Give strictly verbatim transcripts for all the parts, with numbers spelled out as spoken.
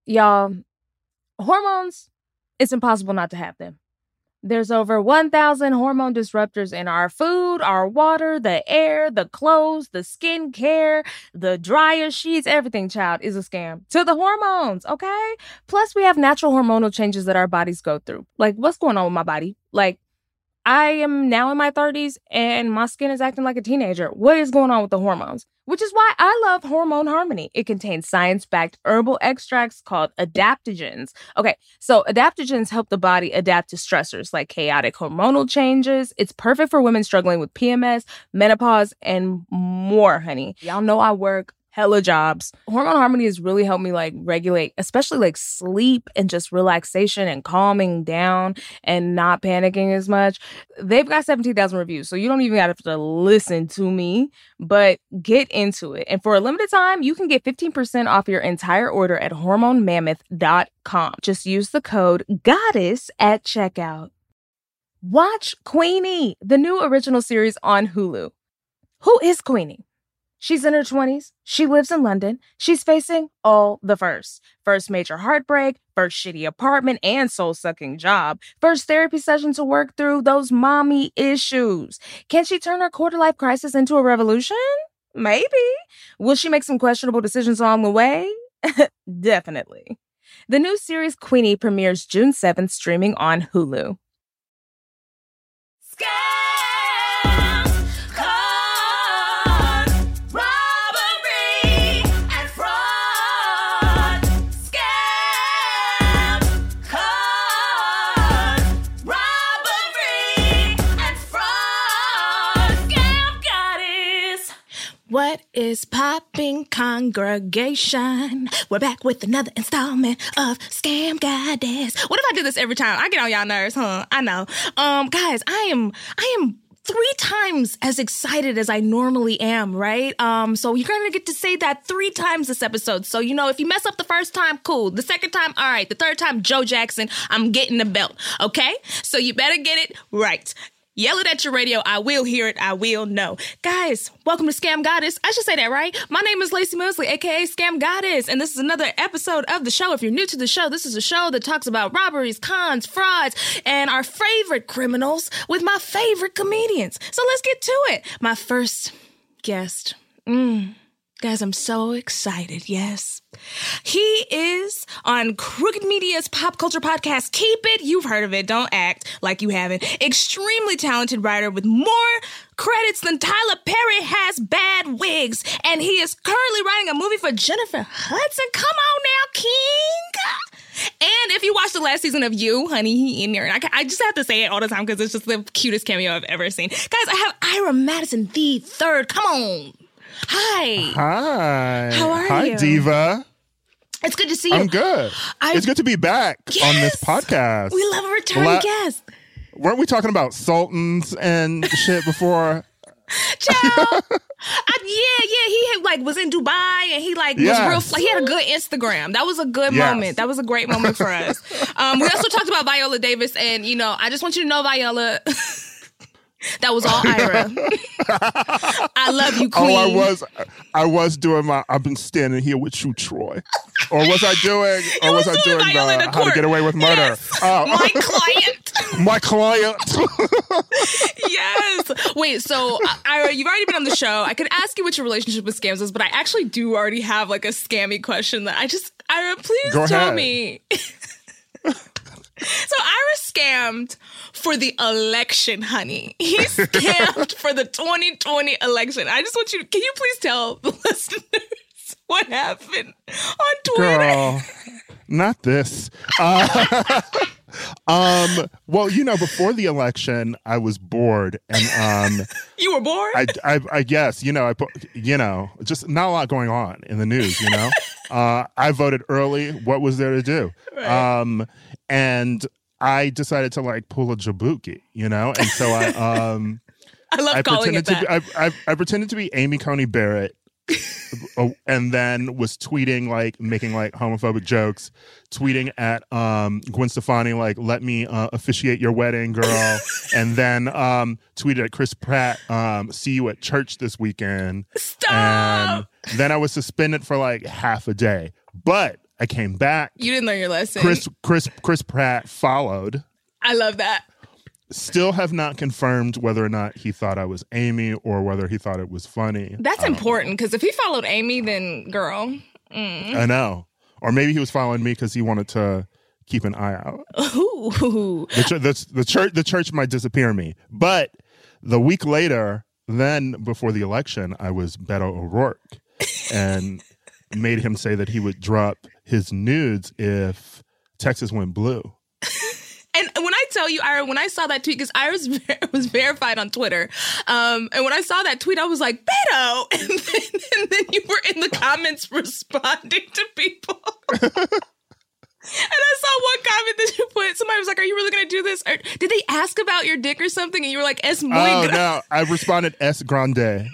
Y'all, hormones, it's impossible not to have them. There's over one thousand hormone disruptors in our food, our water, the air, the clothes, the skincare, the dryer sheets, everything, child, is a scam. To the hormones, okay? Plus, we have natural hormonal changes that our bodies go through. Like, what's going on with my body? Like, I am now in my thirties and my skin is acting like a teenager. What is going on with the hormones? Which is why I love Hormone Harmony. It contains science-backed herbal extracts called adaptogens. Okay, so adaptogens help the body adapt to stressors like chaotic hormonal changes. It's perfect for women struggling with P M S, menopause, and more, honey. Y'all know I work hella jobs. Hormone Harmony has really helped me like regulate, especially like sleep and just relaxation and calming down and not panicking as much. They've got seventeen thousand reviews, so you don't even have to listen to me, but get into it. And for a limited time, you can get fifteen percent off your entire order at hormone mammoth dot com. Just use the code GODDESS at checkout. Watch Queenie, the new original series on Hulu. Who is Queenie? She's in her twenties. She lives in London. She's facing all the firsts. First major heartbreak, first shitty apartment and soul-sucking job, first therapy session to work through those mommy issues. Can she turn her quarter-life crisis into a revolution? Maybe. Will she make some questionable decisions along the way? Definitely. The new series Queenie premieres June seventh, streaming on Hulu. What is popping, congregation? We're back with another installment of Scam Goddess. What if I do this every time? I get on y'all nerves, huh? I know. Um, guys, I am, I am three times as excited as I normally am, right? Um, so you're gonna get to say that three times this episode. So, you know, if you mess up the first time, cool. The second time, all right. The third time, Joe Jackson, I'm getting the belt, okay? So you better get it right. Yell it at your radio. I will hear it. I will know. Guys, welcome to Scam Goddess. I should say that, right? My name is Lacey Mosley, a k a. Scam Goddess, and this is another episode of the show. If you're new to the show, this is a show that talks about robberies, cons, frauds, and our favorite criminals with my favorite comedians. So let's get to it. My first guest. Mm. Guys, I'm so excited, yes. He is on Crooked Media's pop culture podcast, Keep It. You've heard of it. Don't act like you haven't. Extremely talented writer with more credits than Tyler Perry has bad wigs. And he is currently writing a movie for Jennifer Hudson. Come on now, King. And if you watched the last season of You, honey, he in there. And I, I just have to say it all the time because it's just the cutest cameo I've ever seen. Guys, I have Ira Madison the third. Come on. Hi. Hi. How are Hi, you? Hi, Diva. It's good to see you. I'm good. I, it's good to be back yes, on this podcast. We love a return La- guest. Weren't we talking about sultans and shit before? Child. I, yeah, yeah. He had, like was in Dubai and he like yes. was real. Like, he had a good Instagram. That was a good yes. moment. That was a great moment for us. Um, we also talked about Viola Davis, and you know, I just want you to know, Viola. That was all Ira. I love you, Queen. Oh, I was, I was doing my. I've been standing here with you, Troy. Or was I doing? Or was, was I doing the, How to Get Away with Murder? Yes. Oh. My client. My client. Yes. Wait. So, uh, Ira, you've already been on the show. I could ask you what your relationship with scams is, but I actually do already have like a scammy question that I just. Ira, please Go tell ahead. me. So Ira scammed for the election, honey. He scammed for the twenty twenty election. I just want you to, can you please tell the listeners what happened on Twitter? Girl, not this. Uh, um, well, you know, before the election, I was bored. And um, you were bored? I, I, I guess, you know, I, you know, just not a lot going on in the news, you know? uh, I voted early. What was there to do? Right. Um, and I decided to like pull a Jabuki, you know? And so I, um, I love I calling it pretended that. To be, I, I, I pretended to be Amy Coney Barrett. And then was tweeting like making like homophobic jokes, tweeting at um Gwen Stefani like let me uh, officiate your wedding, girl. And then um tweeted at Chris Pratt, um see you at church this weekend. Stop. And then I was suspended for like half a day. But I came back. You didn't learn your lesson. Chris Chris Chris Pratt followed. I love that. Still have not confirmed whether or not he thought I was Amy or whether he thought it was funny. That's important because if he followed Amy, then girl. Mm. I know. Or maybe he was following me because he wanted to keep an eye out. Ooh. The, ch- the, the church the church might disappear me. But the week later, then before the election, I was Beto O'Rourke and made him say that he would drop his nudes if Texas went blue. And when I tell you, Ira, when I saw that tweet, because Ira was, ver- was verified on Twitter, um, and when I saw that tweet, I was like, Beto! And then, and then you were in the comments responding to people. And I saw one comment that you put, somebody was like, are you really going to do this? Or did they ask about your dick or something? And you were like, es muy Oh, grande. no. I responded, es grande.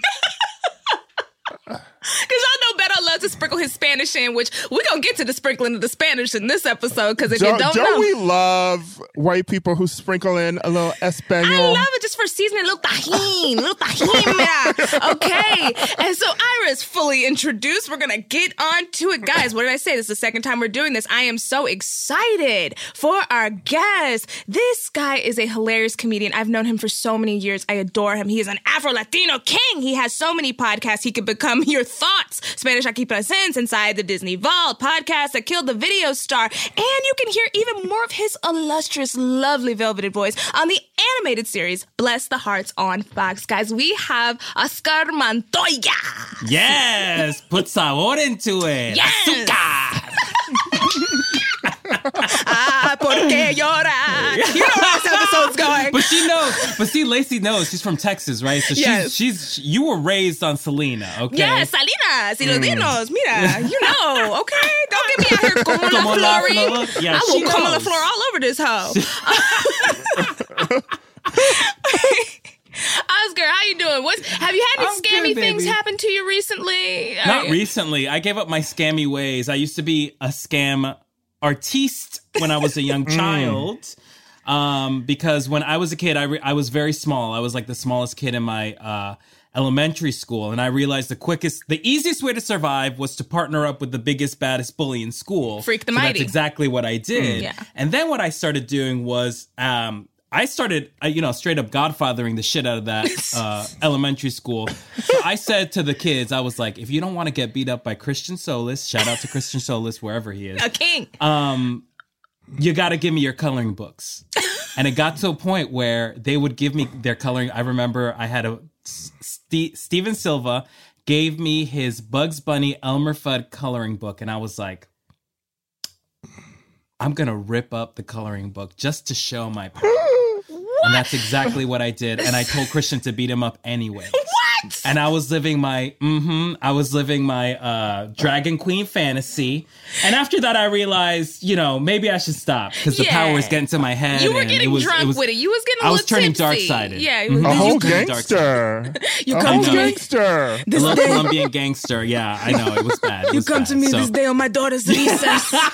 Because y'all know Beto loves to sprinkle his Spanish in, which we're going to get to the sprinkling of the Spanish in this episode, because if don't, you don't, don't know. we love white people who sprinkle in a little Espanol? I love it just for seasoning, a little tajin, little tajin. Okay. And so Ira is fully introduced. We're going to get on to it. Guys, what did I say? This is the second time we're doing this. I am so excited for our guest. This guy is a hilarious comedian. I've known him for so many years. I adore him. He is an Afro-Latino king. He has so many podcasts. He could become your thoughts. Spanish Aquí Presents, Inside the Disney Vault, podcast that killed the video star. And you can hear even more of his illustrious, lovely velveted voice on the animated series Bless the Hearts on Fox. Guys, we have Oscar Montoya. Yes, put sabor into it. Yes. Azúcar. Ah, porque llora. You know where this episode's going. But she knows. But see, Lacey knows. She's from Texas, right? So Yes. she's, she's, you were raised on Selena, okay? Yes, Salinas y los dinos. Mira, you know, okay? Don't get me out here como la Como la flor. flor. Yeah, I she will como la knows. flor all over this hoe. Oscar, how you doing? What's have you had any I'm scammy good, things baby. happen to you recently? Not Are- recently. I gave up my scammy ways. I used to be a scam artiste when I was a young child. Um, because when I was a kid, I, re- I was very small. I was like the smallest kid in my uh, elementary school. And I realized the quickest, the easiest way to survive was to partner up with the biggest, baddest bully in school. Freak the So mighty. That's exactly what I did. yeah. And then what I started doing was, um, I started, uh, you know, straight up godfathering the shit out of that uh, elementary school. So I said to the kids, I was like, if you don't want to get beat up by Christian Solis, shout out to Christian Solis, wherever he is. A king. Um, you got to give me your coloring books. And it got to a point where they would give me their coloring. I remember I had a St- Steven Silva gave me his Bugs Bunny Elmer Fudd coloring book. And I was like, I'm going to rip up the coloring book just to show my power. And that's exactly what I did. And I told Christian to beat him up anyway. What? And I was living my, mm-hmm, I was living my uh, Dragon Queen fantasy. And after that, I realized, you know, maybe I should stop because the Yeah. power was getting to my head. You were and getting it was, drunk it was, with it. You was getting a I little was turning tipsy. dark-sided. Yeah. Mhm. A you- whole you couldn't gangster. You a come whole to me. gangster. This a day, Colombian gangster. Yeah, I know. It was bad. It you was come bad. to me So- this day on my daughter's recess. It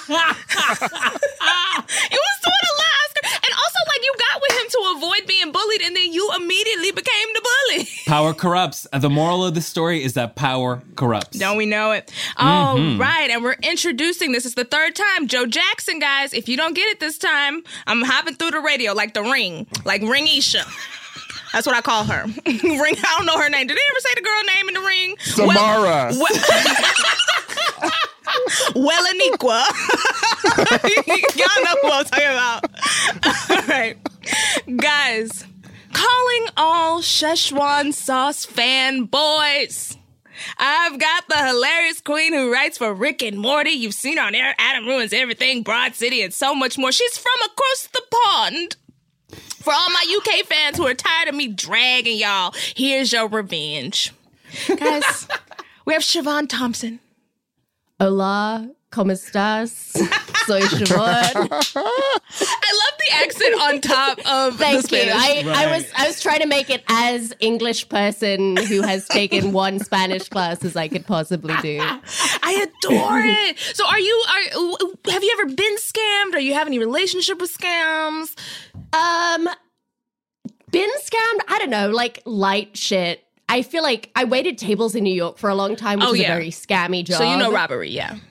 was doing a lot, Oscar. And also, like, you got with him to avoid being bullied, and then you immediately became the bully. Power corrupts. The moral of the story is that power corrupts. Don't we know it? All right, and we're introducing this. It's the third time. Joe Jackson, guys. If you don't get it this time, I'm hopping through the radio like the Ring, like Ring-isha. That's what I call her. Ring. I don't know her name. Did they ever say the girl name in the Ring? Samara. Well, well, well Aniqua. Y'all know who I'm talking about. All right. Guys, calling all Szechuan sauce fanboys. I've got the hilarious queen who writes for Rick and Morty. You've seen her on Air Adam Ruins Everything, Broad City, and so much more. She's from across the pond. For all my U K fans who are tired of me dragging y'all, here's your revenge. Guys, we have Siobhan Thompson. Hola, ¿cómo estás? Soy Siobhan. I love the accent on top of the Thank you. Spanish. I, I Right. was I was trying to make it as English person who has taken one Spanish class as I could possibly do. I adore it. So are you, are, have you ever been scammed? Or you have any relationship with scams? Um, been scammed? I don't know, like light shit. I feel like I waited tables in New York for a long time, which Oh, is yeah. a very scammy job. So you know robbery, yeah.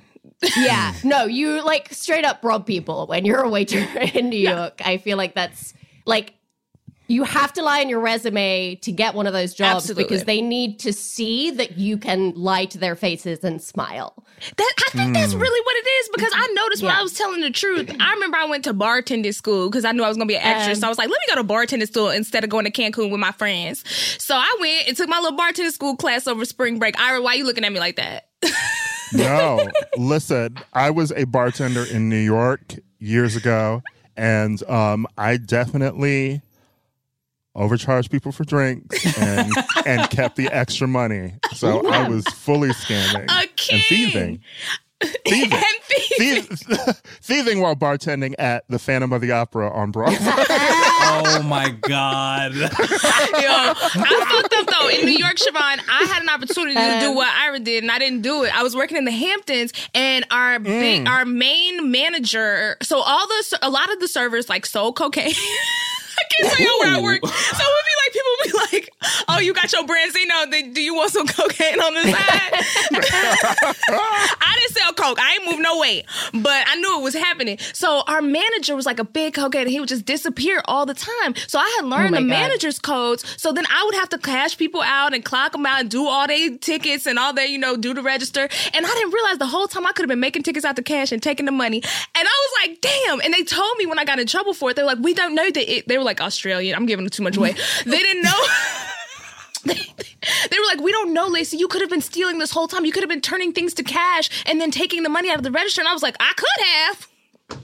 Yeah, no, you like straight up rob people when you're a waiter in New Yeah. York. I feel like that's like you have to lie on your resume to get one of those jobs Absolutely. because they need to see that you can lie to their faces and smile. That I think that's really what it is because I noticed when Yeah. I was telling the truth. I remember I went to bartending school because I knew I was gonna be an extra. Um, so I was like, let me go to bartending school instead of going to Cancun with my friends. So I went and took my little bartending school class over spring break. Ira, why are you looking at me like that? No, listen, I was a bartender in New York years ago, and um, I definitely overcharged people for drinks and, and kept the extra money. So I was fully scamming Okay. and thieving. Thieving. And thieving. Thiev- thieving while bartending at the Phantom of the Opera on Broadway. Oh my God. Yo, I fucked up though. In New York, Siobhan, I had an opportunity to do Um, what Ira did, and I didn't do it. I was working in the Hamptons, and our Mm. big, our main manager. So all the, a lot of the servers like sold cocaine. I can't tell you where I work. So it would be like people would be like, "Oh, you got your Branzino? Then do you want some cocaine on the side?" I didn't sell coke. I ain't moved no weight, but I knew it was happening. So our manager was like a big cokehead, and he would just disappear all the time. So I had learned Oh my the God. manager's codes. So then I would have to cash people out and clock them out and do all their tickets and all their, you know, do the register. And I didn't realize the whole time I could have been making tickets out the cash and taking the money. And I was like, damn. And they told me when I got in trouble for it, they were like, we don't know that it, they were like Australian. I'm giving too much away. They didn't know. They, they were like, we don't know, Lacey. You could have been stealing this whole time. You could have been turning things to cash and then taking the money out of the register. And I was like, I could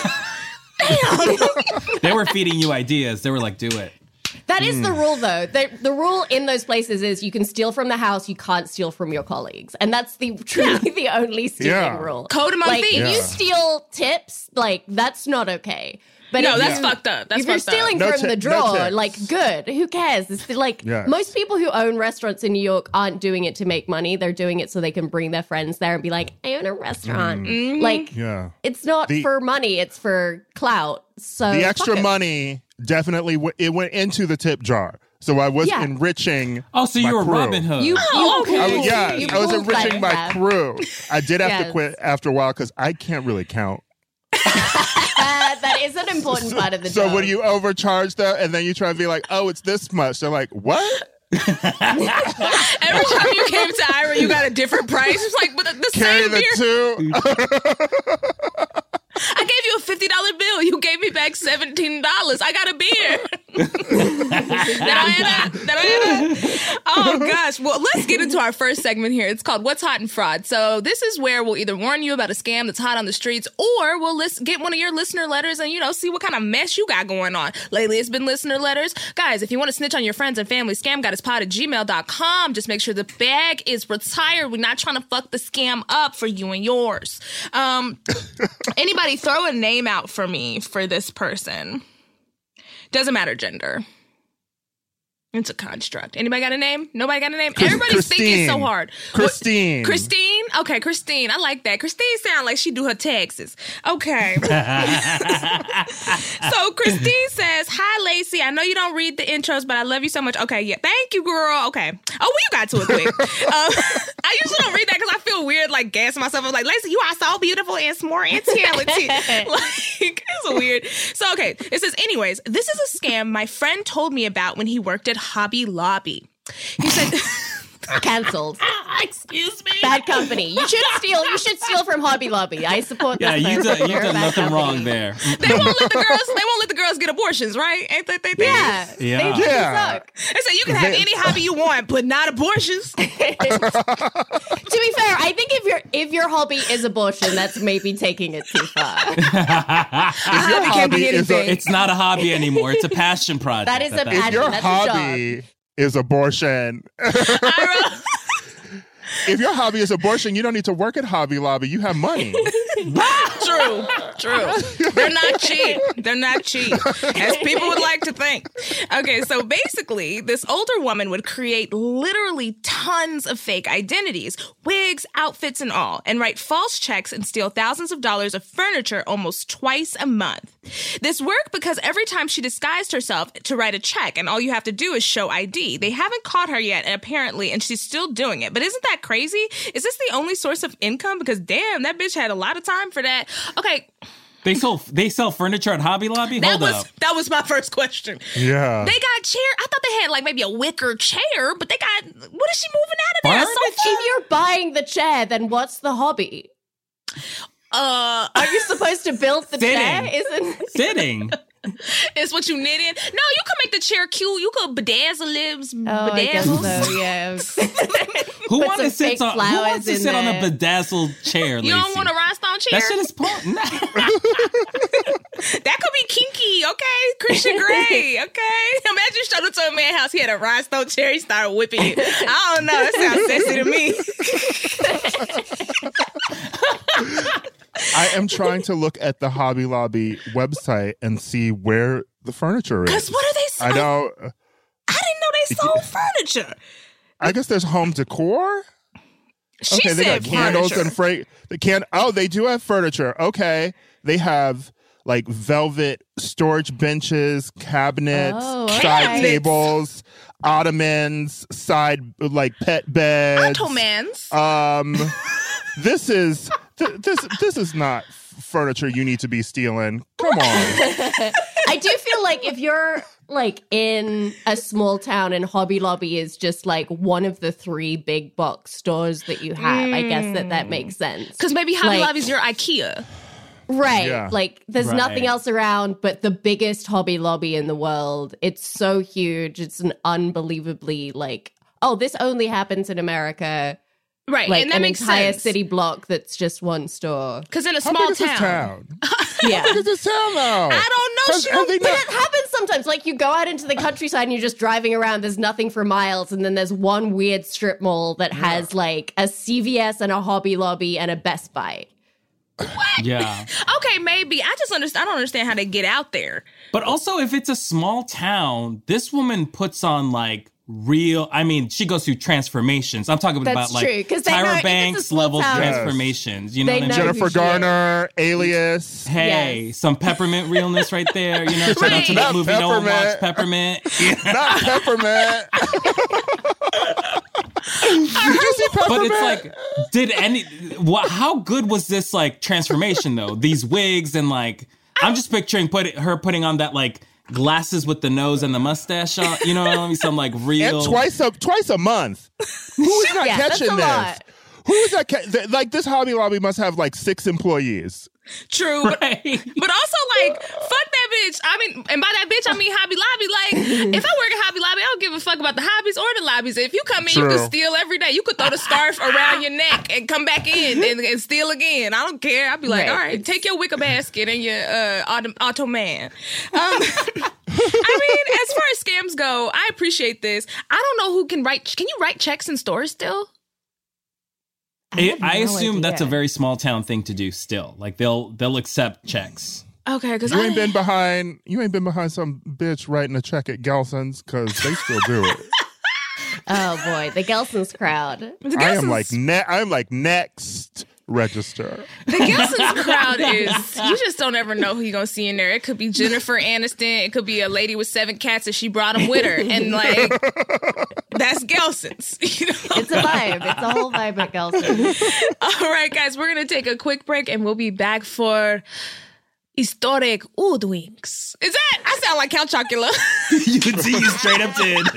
have. Damn. They were feeding you ideas. They were like, do it. That is the rule, though. The, the rule in those places is you can steal from the house, you can't steal from your colleagues. And that's the truly the only stealing Yeah. rule. Code among like, thieves. if you Yeah. steal tips, like, that's not okay. But No, if that's you- fucked up. That's if you're fucked up. stealing No from ti- the no drawer, tips. like, good. Who cares? It's like Yes. most people who own restaurants in New York aren't doing it to make money. They're doing it so they can bring their friends there and be like, I own a restaurant. Mm-hmm. Like, Yeah. it's not The- for money. It's for clout. So The fuck extra it. money definitely w- it went into the tip jar. So I was Yeah. enriching. Oh, so my you were crew. Robin Hood. You, Oh, you okay. I pulled- was, yeah, you I was pulled enriching my that. crew. I did have to Yes. quit after a while because I can't really count. Uh, that is an important part of the So job. when you overcharge though, and then you try to be like, "Oh, it's this much," they're like, "What?" Every time you came to Ira, you got a different price. It's like, but the, the Carry same the beer. two. I gave you a fifty dollar bill. You gave me back seventeen dollars. I got a beer. That I had a- that I had a- Oh, gosh. Well, let's get into our first segment here. It's called What's Hot in Fraud. So this is where we'll either warn you about a scam that's hot on the streets, or we'll list, get one of your listener letters and, you know, see what kind of mess you got going on. Lately, it's been listener letters. Guys, if you want to snitch on your friends and family, scamgoddesspod at gmail dot com. Just make sure the bag is retired. We're not trying to fuck the scam up for you and yours. Um, anybody throw a name out for me for this person. Doesn't matter gender. It's a construct. Anybody got a name? Nobody got a name? Chris- Everybody's thinking so Christine. hard. Christine. What- Christine? Okay, Christine. I like that. Christine sounds like she do her taxes. Okay. So Christine says, hi, Lacey. I know you don't read the intros, but I love you so much. Okay, yeah. Thank you, girl. Okay. Oh, well, you got to it quick. um, I usually don't read that because I feel weird, like, gassing myself. I'm like, Lacey, you are so beautiful and smart and talented. Like, it's weird. So, okay. It says, anyways, this is a scam my friend told me about when he worked at Hobby Lobby. He said... Cancelled. Excuse me. Bad company. You should steal. You should steal from Hobby Lobby. I support Yeah, this you've person. done, You're you've a done bad nothing company. wrong there. They won't let the girls. They won't let the girls get abortions, right? Ain't that they think? Yeah. Yeah. They fucking Yeah. suck. They say you can have They- any hobby you want, but not abortions. To be fair, I think if your if your hobby is abortion, that's maybe taking it too far. If your hobby can be hobby is a, anything. It's not a hobby anymore. It's a passion project. That is a at passion. if your That's a hobby is abortion, Ira, if your hobby is abortion, you don't need to work at Hobby Lobby. You have money. true. True, true. They're not cheap. They're not cheap, as people would like to think. Okay, so basically, this older woman would create literally tons of fake identities, wigs, outfits, and all, and write false checks and steal thousands of dollars of furniture almost twice a month. This worked because every time she disguised herself to write a check, and all you have to do is show I D. They haven't caught her yet, apparently, and she's still doing it. But isn't that crazy? Is this the only source of income? Because damn, that bitch had a lot of time for that. Okay. They sell they sell furniture at Hobby Lobby? That Hold was up. that was my first question. Yeah. They got chair. I thought they had like maybe a wicker chair, but they got, what is she moving out of there? A Furniture? sofa? If you're buying the chair, then what's the hobby? Uh, Are you supposed to build the Sitting. chair? Isn't Sitting. it's what you knit in. No, you can make the chair cute. You could bedazzle lips, Oh, I guess bedazzle. so, yeah. Who Put wants to some sit fake on who flowers wants to in sit on a there. bedazzled chair, You don't Lacey? want a rhinestone chair? That shit is porn. That could be kinky, okay? Christian Grey, okay? Imagine you showed up to a man's house, he had a rhinestone chair, he started whipping you. I don't know, that sounds sexy to me. I am trying to look at the Hobby Lobby website and see where the furniture is. Because what are they I selling? know. I didn't know they sold furniture. I guess there's home decor. She Okay, they said got candles furniture. and freight. The can. Oh, they do have furniture. Okay, they have like velvet storage benches, cabinets, Oh, side Cabinets. tables, ottomans, side like pet beds. Ottomans. Um, this is th- this this is not furniture you need to be stealing. Come on. I do feel like if you're like in a small town and Hobby Lobby is just like one of the three big box stores that you have, I guess that that makes sense. Because maybe Hobby Like- Lobby's your IKEA. Right. Yeah. Like there's Right. nothing else around but the biggest Hobby Lobby in the world. It's so huge. It's an unbelievably like, oh, this only happens in America. Right, Like and that an makes entire sense. city block that's just one store. Because in a How small big is this town. town? Yeah. How big is this town now? I don't know. Has- She have don't they But not- it happens sometimes. Like you go out into the countryside and you're just driving around. There's nothing for miles, and then there's one weird strip mall that has like a C V S and a Hobby Lobby and a Best Buy. Yeah. Okay, maybe. I just understand. I don't understand how they get out there. But also, if it's a small town, this woman puts on like real. I mean, she goes through transformations. I'm talking That's about like true, 'cause they know if Tyra it's a Banks small level town- Yes. transformations. You know They what I know mean? who Jennifer she is. Garner, Alias. Hey, Yes. some peppermint realness right there. You know, shout out to Right. that Not movie No One Watched Peppermint. Peppermint. Not Peppermint. Did you see Peppermint? But it's like, did any? What? How good was this like transformation though? These wigs and like, I'm just picturing put her putting on that like glasses with the nose and the mustache on. You know what I mean? Some like real. and twice a twice a month. Who is not Yeah, that's catching a this? lot. Who is that? Ca- th- like this Hobby Lobby must have like six employees. True, but, Right. but also like fuck that bitch. I mean, and by that bitch I mean Hobby Lobby. Like if I work at Hobby Lobby, I don't give a fuck about the hobbies or the lobbies. If you come in, you True. can steal every day. You could throw the scarf around your neck and come back in and, and steal again. I don't care. I'd be like, Right. all right, take your wicker basket and your uh, auto, auto man. Um, I mean, as far as scams go, I appreciate this. I don't know who can write. Can you write checks in stores still? I, have I no assume that's a idea. very small town thing to do. Still, like they'll they'll accept checks. Okay, because You I ain't been behind. You ain't been behind some bitch writing a check at Gelson's because they still do it. Oh boy, the Gelson's crowd. the I am Gelson's- like ne- I'm like next register. The Gelson's crowd is, you just don't ever know who you're going to see in there. It could be Jennifer Aniston. It could be a lady with seven cats and she brought them with her. And like, that's Gelson's. You know? It's a vibe. It's a whole vibe at Gelson's. All right, guys, we're going to take a quick break and we'll be back for Historic Hoodwinks. Is that, I sound like Count Chocula. You can see you straight up did.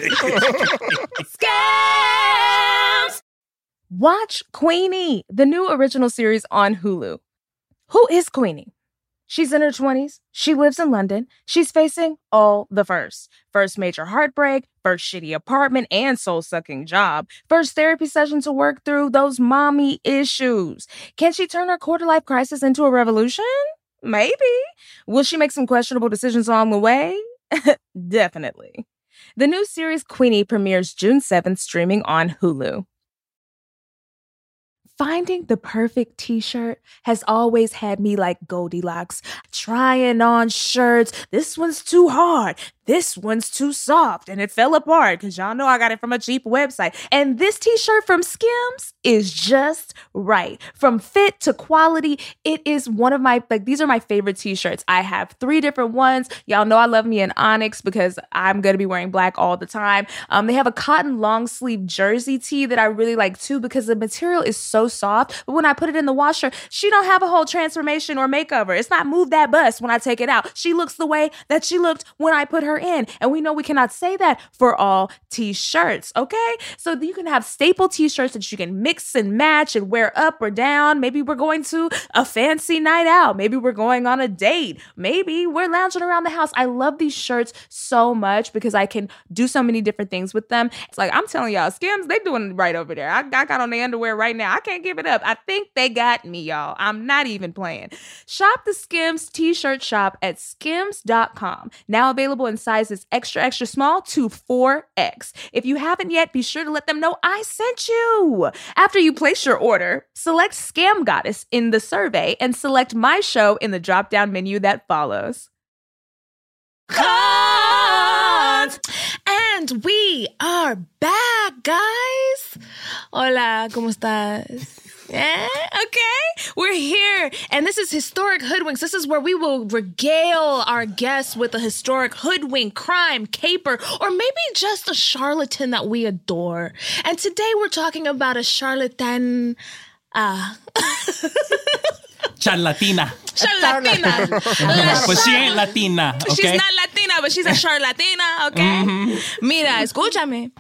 Scams! Watch Queenie, the new original series on Hulu. Who is Queenie? She's in her twenties. She lives in London. She's facing all the firsts. First major heartbreak, first shitty apartment and soul-sucking job, first therapy session to work through those mommy issues. Can she turn her quarter-life crisis into a revolution? Maybe. Will she make some questionable decisions along the way? Definitely. The new series Queenie premieres June seventh, streaming on Hulu. Finding the perfect t-shirt has always had me like Goldilocks, trying on shirts. This one's too hard. This one's too soft, and it fell apart because y'all know I got it from a cheap website. And this t-shirt from Skims is just right. From fit to quality, it is one of my, like, these are my favorite t-shirts. I have three different ones. Y'all know I love me an onyx because I'm going to be wearing black all the time. Um, they have a cotton long sleeve jersey tee that I really like too because the material is so soft. But when I put it in the washer, she don't have a whole transformation or makeover. It's not move that bust when I take it out. She looks the way that she looked when I put her in. And we know we cannot say that for all t-shirts, okay? So you can have staple t-shirts that you can mix and match and wear up or down. Maybe we're going to a fancy night out. Maybe we're going on a date. Maybe we're lounging around the house. I love these shirts so much because I can do so many different things with them. It's like, I'm telling y'all, Skims, they doing it right over there. I, I got on their underwear right now. I can't give it up. I think they got me, y'all. I'm not even playing. Shop the Skims t-shirt shop at skims dot com. Now available in sizes extra, extra small to four X. If you haven't yet, be sure to let them know I sent you. After you place your order, select Scam Goddess in the survey and select my show in the drop-down menu that follows. Cons! And we are back, guys. Hola, ¿cómo estás? Yeah, okay. We're here, and this is Historic Hoodwinks. This is where we will regale our guests with a historic hoodwink, crime, caper, or maybe just a charlatan that we adore. And today we're talking about a charlatan... Uh, Charlatina. Charlatina. But she ain't Latina, okay? She's not Latina, but she's a charlatina, okay? Mm-hmm. Mira, escúchame.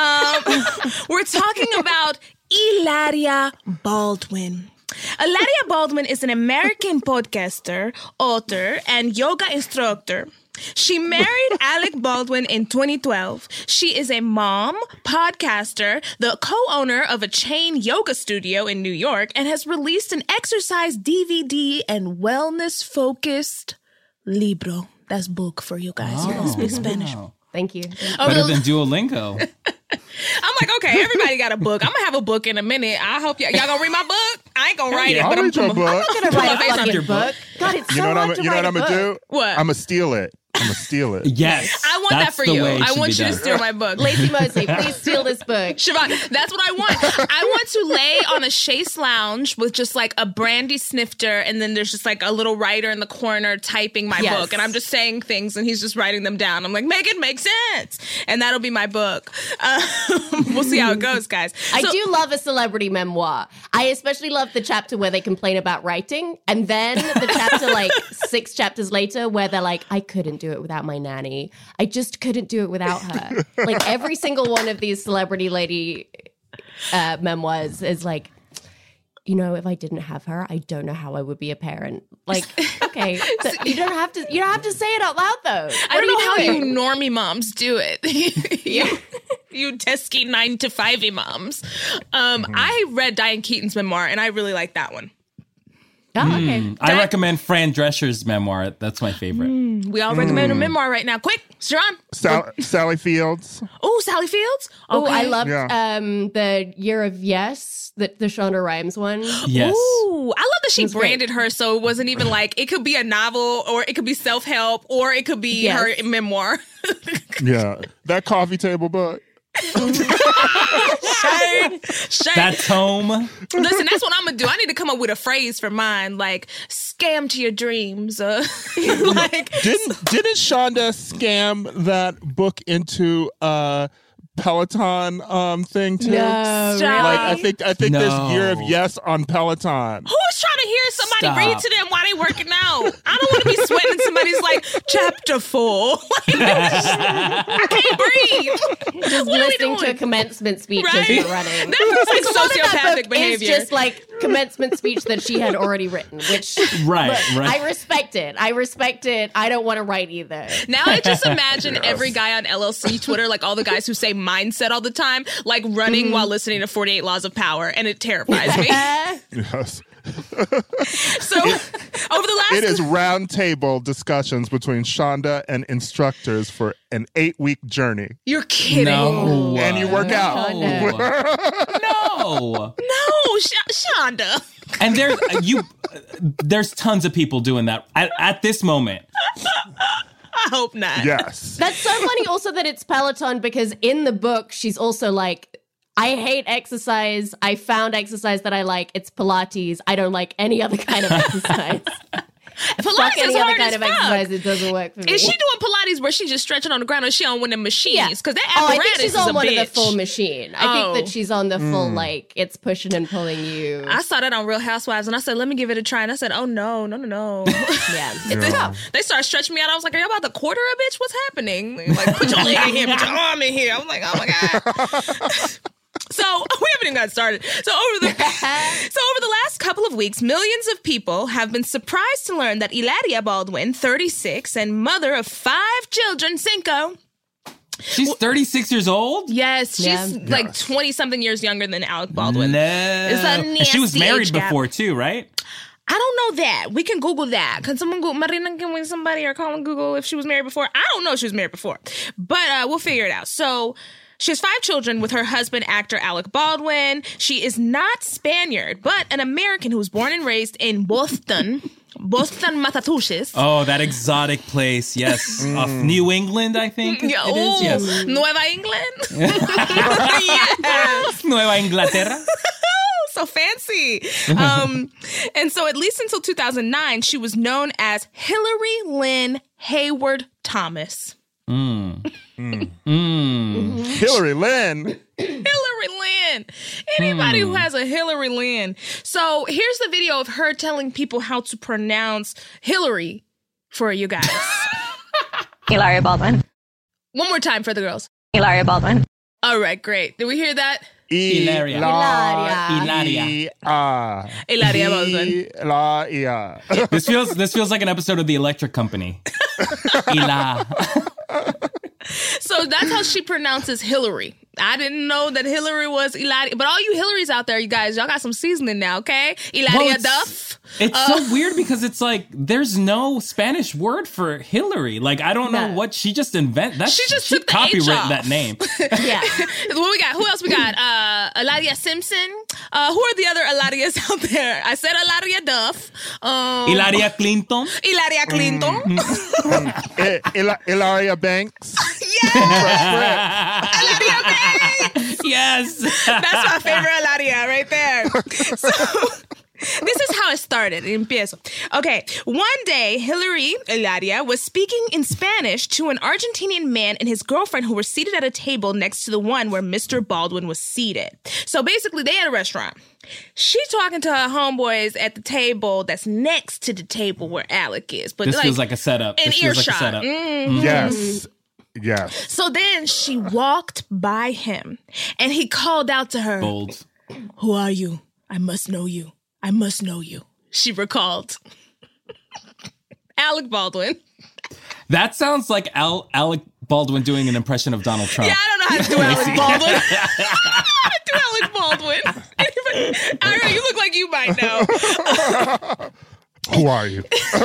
Um, we're talking about Hilaria Baldwin. Hilaria Baldwin is an American podcaster, author, and yoga instructor. She married Alec Baldwin in twenty twelve. She is a mom, podcaster, the co-owner of a chain yoga studio in New York, and has released an exercise D V D and wellness-focused libro. That's book for you guys. Oh, you don't speak Spanish. Wow. Thank you. Better than Duolingo. I'm like, okay, everybody got a book. I'm gonna have a book in a minute. I hope y'all, y'all gonna read my book. I ain't gonna write yeah. it, I'll but I'm, read your I'm, book. I'm I'm gonna write a fucking your book. book. God, it's You so know what hard I'm, to you know write what I'm a gonna do? book. What? I'm gonna steal it. I'm gonna steal it. Yes. I want that's that for the you. way it I should want be you to done. steal my book. Lacey Mosley, please steal this book. Siobhan, that's what I want. I want to lay on a chaise lounge with just like a brandy snifter, and then there's just like a little writer in the corner typing my Yes. book, and I'm just saying things, and he's just writing them down. I'm like, make it make sense, and that'll be my book. Um, we'll see how it goes, guys. I So- do love a celebrity memoir. I especially love the chapter where they complain about writing, and then the chapter like six chapters later where they're like, I couldn't do it without my nanny. I just couldn't do it without her. Like every single one of these celebrity lady uh, memoirs is like, you know, if I didn't have her, I don't know how I would be a parent. Like, okay, so you don't have to. You don't have to say it out loud, though. I don't know how you doing? normie moms do it. you, you tesky nine to five moms. Um, Mm-hmm. I read Diane Keaton's memoir, and I really like that one. Oh, okay. Mm, I recommend Fran Drescher's memoir. That's my favorite. We all recommend a memoir right now. Quick, Sharon. Sal- Sally Fields. Oh, Sally Fields. Oh, I Okay. loved Yeah. um, the Year of Yes, the, the Shonda Rhimes one. Yes. Ooh, I love that she was great. branded her so it wasn't even like it could be a novel or it could be self help or it could be Yes. her memoir. Yeah, that coffee table book. Shame, shame. That tome. Listen, that's what I'm gonna do. I need to come up with a phrase for mine, like "scam to your dreams." Uh, like, Didn't didn't Shonda scam that book into a Peloton um thing too? No, Stop. Like I think I think No. there's Year of Yes on Peloton. who's trying to hear somebody Stop. read to them while they working out? I don't want to be sweating. And somebody's like, "Chapter four." Like, I can't breathe. Just What are we listening to a doing? commencement speech as Right? you're running. That feels like So one of that sociopathic book behavior. is just like commencement speech that she had already written, which Right, look, right. I respect it. I respect it. I don't want to write either. Now I just imagine every guy on L L C Twitter, like all the guys who say mindset all the time, like running Mm-hmm. while listening to forty-eight Laws of Power, and it terrifies me. Yes. So over the last It is roundtable discussions between Shonda and instructors for an eight-week journey. You're kidding. No. And you work out. No. No. No, Sh- Shonda. And there's you. There's tons of people doing that at, at this moment. I hope not. Yes. That's so funny also that it's Peloton because in the book, she's also like, I hate exercise. I found exercise that I like. It's Pilates. I don't like any other kind of exercise. Pilates Fuck is any other hard kind as of fuck. exercise. It doesn't work for me. Is she doing Pilates where she's just stretching on the ground, or is she on one of the machines? Yeah. Because that Oh, apparatus I think she's is on a one bitch. of the full machine. I Oh. think that she's on the full, like, it's pushing and pulling you. I saw that on Real Housewives, and I said, "Let me give it a try." And I said, "Oh no, no, no, no!" yeah. They, they started stretching me out. I was like, "Are you about to quarter a bitch? What's happening? Like, put your leg in here, put your arm in here." I was like, "Oh my god." So we haven't even got started. So over the so over the last couple of weeks, millions of people have been surprised to learn that Hilaria Baldwin, thirty-six, and mother of five children, Cinco. She's thirty-six years old. Yes, she's Yeah. like Yes. twenty something years younger than Alec Baldwin. No. It's a And she was nasty married age gap. before too, right? I don't know that. We can Google that. Can someone Google Marina? Can we somebody or call and Google if she was married before? I don't know if she was married before, but uh, we'll figure it out. So she has five children with her husband, actor Alec Baldwin. She is not Spaniard, but an American who was born and raised in Boston, Boston, Massachusetts. Oh, that exotic place. Yes, off New England, I think it, Yeah, it is. ooh, Yes, Nueva England. Yes. Nueva Inglaterra. So fancy. Um, and so at least until two thousand nine, she was known as Hillary Lynn Hayward Thomas. Mm. Mm. Hillary Lynn. Hillary Lynn. Anybody who has a Hillary Lynn. So here's the video of her telling people how to pronounce Hillary for you guys. Hilaria Baldwin. One more time for the girls. Hilaria Baldwin. All right, great. Did we hear that? Hilaria. Hilaria. Hilaria. Hilaria Baldwin. Hilaria. This feels this feels like an episode of The Electric Company. Hila. So that's how she pronounces Hillary. I didn't know that Hillary was Hilaria. But all you Hillarys out there, you guys, y'all got some seasoning now, okay? Hilaria Well, it's- Duff. It's Uh, so weird because it's like there's no Spanish word for Hillary. Like I don't know No. what she just invented. That She just she took the H copywritten off. that name. Yeah. What we got? Who else we got? Uh, Eladia Simpson. Uh, who are the other Eladias out there? I said Eladia Duff. Um, Hilaria Clinton. Hilaria Clinton. Hi- Hila- Hilaria Banks. Yes! Eladia Banks! Yes. That's my favorite Eladia right there. So, this is how it started. Empiezo. Okay, one day, Hillary Eladia was speaking in Spanish to an Argentinian man and his girlfriend who were seated at a table next to the one where Mister Baldwin was seated. So basically, they had a restaurant. She talking to her homeboys at the table that's next to the table where Alec is. But This like, feels like a setup. an This feels earshot. like a setup. Mhm. Yes. Yes. So then she walked by him and he called out to her, Bold. "Who are you? I must know you. I must know you." She recalled. Alec Baldwin. That sounds like Al- Alec Baldwin doing an impression of Donald Trump. Yeah, I don't know how to do Alec Baldwin. I don't know how to do Alec Baldwin. Anybody- Ira, you look like you might know. Who are you?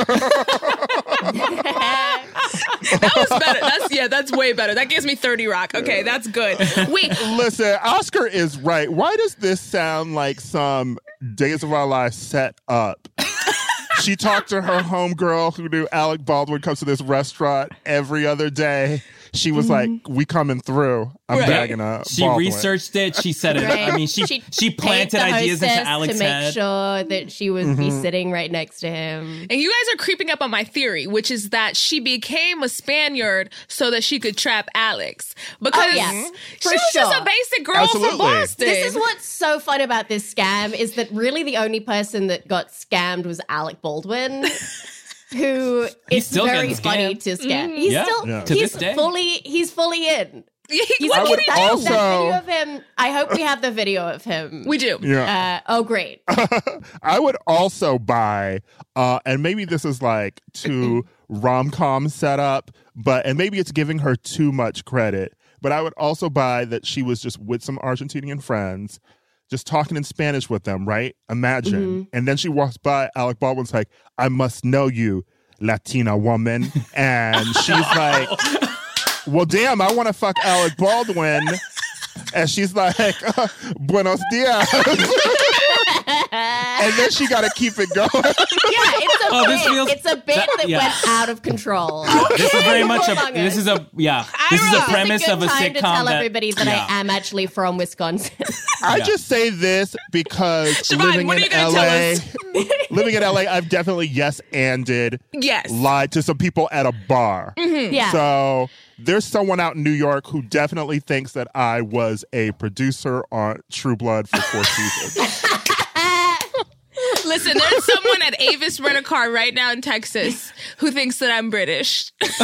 That was better. That's yeah, that's way better. That gives me thirty Rock. Okay, that's good. Wait, Listen, Oscar is right. Why does this sound like some Days of Our Lives set up? She talked to her homegirl who knew Alec Baldwin comes to this restaurant every other day. She was like, "We coming through. I'm Right. bagging up." She Baldwin. researted it. She said it. Right. I mean, she she, planted paid the ideas into hostess Alec's to make head. sure that she would be sitting right next to him. and you guys are creeping up on my theory, which is that she became a Spaniard so that she could trap Alex. Because Oh, yes. she For was just sure. a basic girl Absolutely. from Boston. This is what's so fun about this scam is that really the only person that got scammed was Alec Baldwin, who He's is still very getting funny scammed. to scam. He's Yeah. still Yeah. To he's this day. fully he's fully in. He's What I can would he that, do? also- that video of him. I hope we have the video of him. We do. Yeah. Uh, oh, great. I would also buy, uh, and maybe this is like too rom-com setup, but and maybe it's giving her too much credit. But I would also buy that she was just with some Argentinian friends. just talking in Spanish with them, right? Imagine. Mm-hmm. And then she walks by, Alec Baldwin's like, I must know you, Latina woman. And she's like, well, damn, I want to fuck Alec Baldwin. And she's like, uh, buenos dias. And then she got to keep it going. Yeah, it's a Oh, bit. this feels- it's a bit that- that, yeah. went out of control. This is very much a. Among This Us. is a yeah. This is a Ira. premise It's a of good a time sitcom to tell that everybody that yeah. I am actually from Wisconsin. I Yeah. just say this because Siobhan, living what are in you gonna L A, tell living in L A, I've definitely yes anded, Yes. lied to some people at a bar. Yeah. So there's someone out in New York who definitely thinks that I was a producer on True Blood for four seasons. Listen, there's someone at Avis Rent-A-Car right now in Texas who thinks that I'm British. Because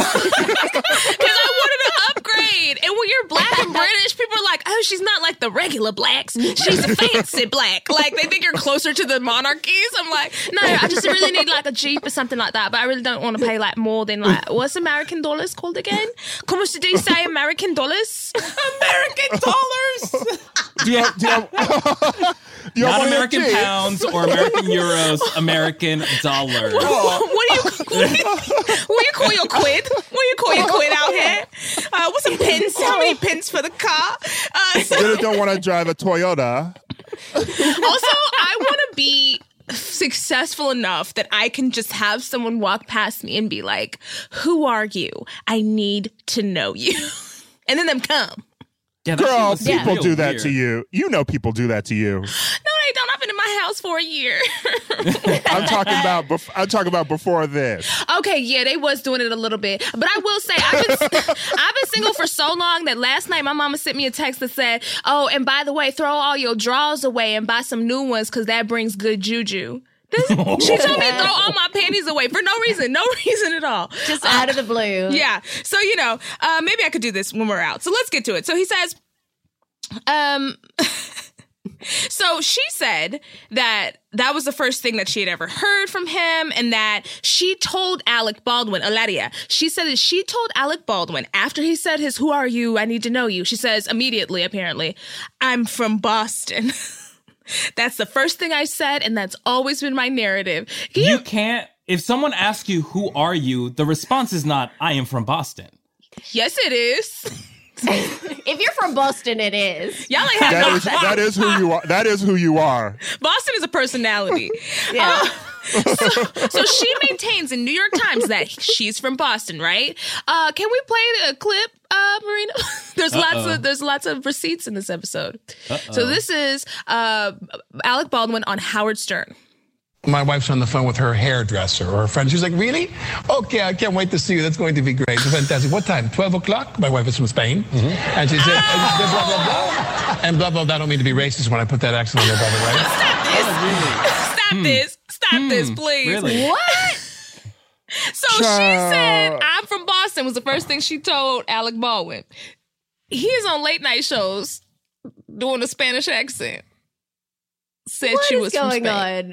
I wanted to upgrade. And when you're black and British, people are like, oh, she's not like the regular blacks. She's a fancy black. Like, they think you're closer to the monarchies. I'm like, no, I just really need like a Jeep or something like that. But I really don't want to pay like more than like, what's American dollars called again? Como se dice American dollars? American dollars! Do you have, do you have, do you have Not one of American your Jeeps? pounds or American euros, American dollars. What do you what do you, what do you call your quid? What do you call your quid out here? Uh, what's some pins? How many pins for the car? Uh, so, You don't want to drive a Toyota. also, I want to be successful enough that I can just have someone walk past me and be like, "Who are you? I need to know you," and then them come. Yeah, that Girl, shit was people real do that weird. to you. You know people do that to you. No, they don't. I've been in my house for a year. I'm talking about. Bef- I'm talking about before this. Okay, yeah, they was doing it a little bit, but I will say I've been I've been single for so long that last night my mama sent me a text that said, "Oh, and by the way, throw all your drawers away and buy some new ones because that brings good juju." This, she told me to throw all my panties away for no reason, no reason at all. Just out of the blue. Yeah, so you know, uh, maybe I could do this when we're out. So let's get to it. So he says, um. So she said that that was the first thing that she had ever heard from him, and that she told Alec Baldwin, Alaria, she said that she told Alec Baldwin after he said his, "Who are you? I need to know you." She says immediately, apparently, "I'm from Boston." That's the first thing I said, and that's always been my narrative. Can You you- can't. If someone asks you, "Who are you?" the response is not, "I am from Boston." Yes, it is. If you're from Boston, it is. Y'all ain't have That no is that is who you are. That is who you are. Boston is a personality. Yeah. Uh, so, so she maintains in New York Times that she's from Boston, right? Uh, can we play a clip, uh, Marina? there's Uh-oh. lots of there's lots of receipts in this episode. So this is uh, Alec Baldwin on Howard Stern. My wife's on the phone with her hairdresser or her friend. She's like, really? Okay, I can't wait to see you. That's going to be great. It's fantastic. What time? twelve o'clock? My wife is from Spain. And she said, and blah, blah, blah. And blah, blah, blah. I don't mean to be racist when I put that accent on there, by the way. Stop this. Stop this, please. Really? What? So she said, "I'm from Boston," was the first thing she told Alec Baldwin. He's on late night shows doing a Spanish accent. Said What she is was from going Spain. on?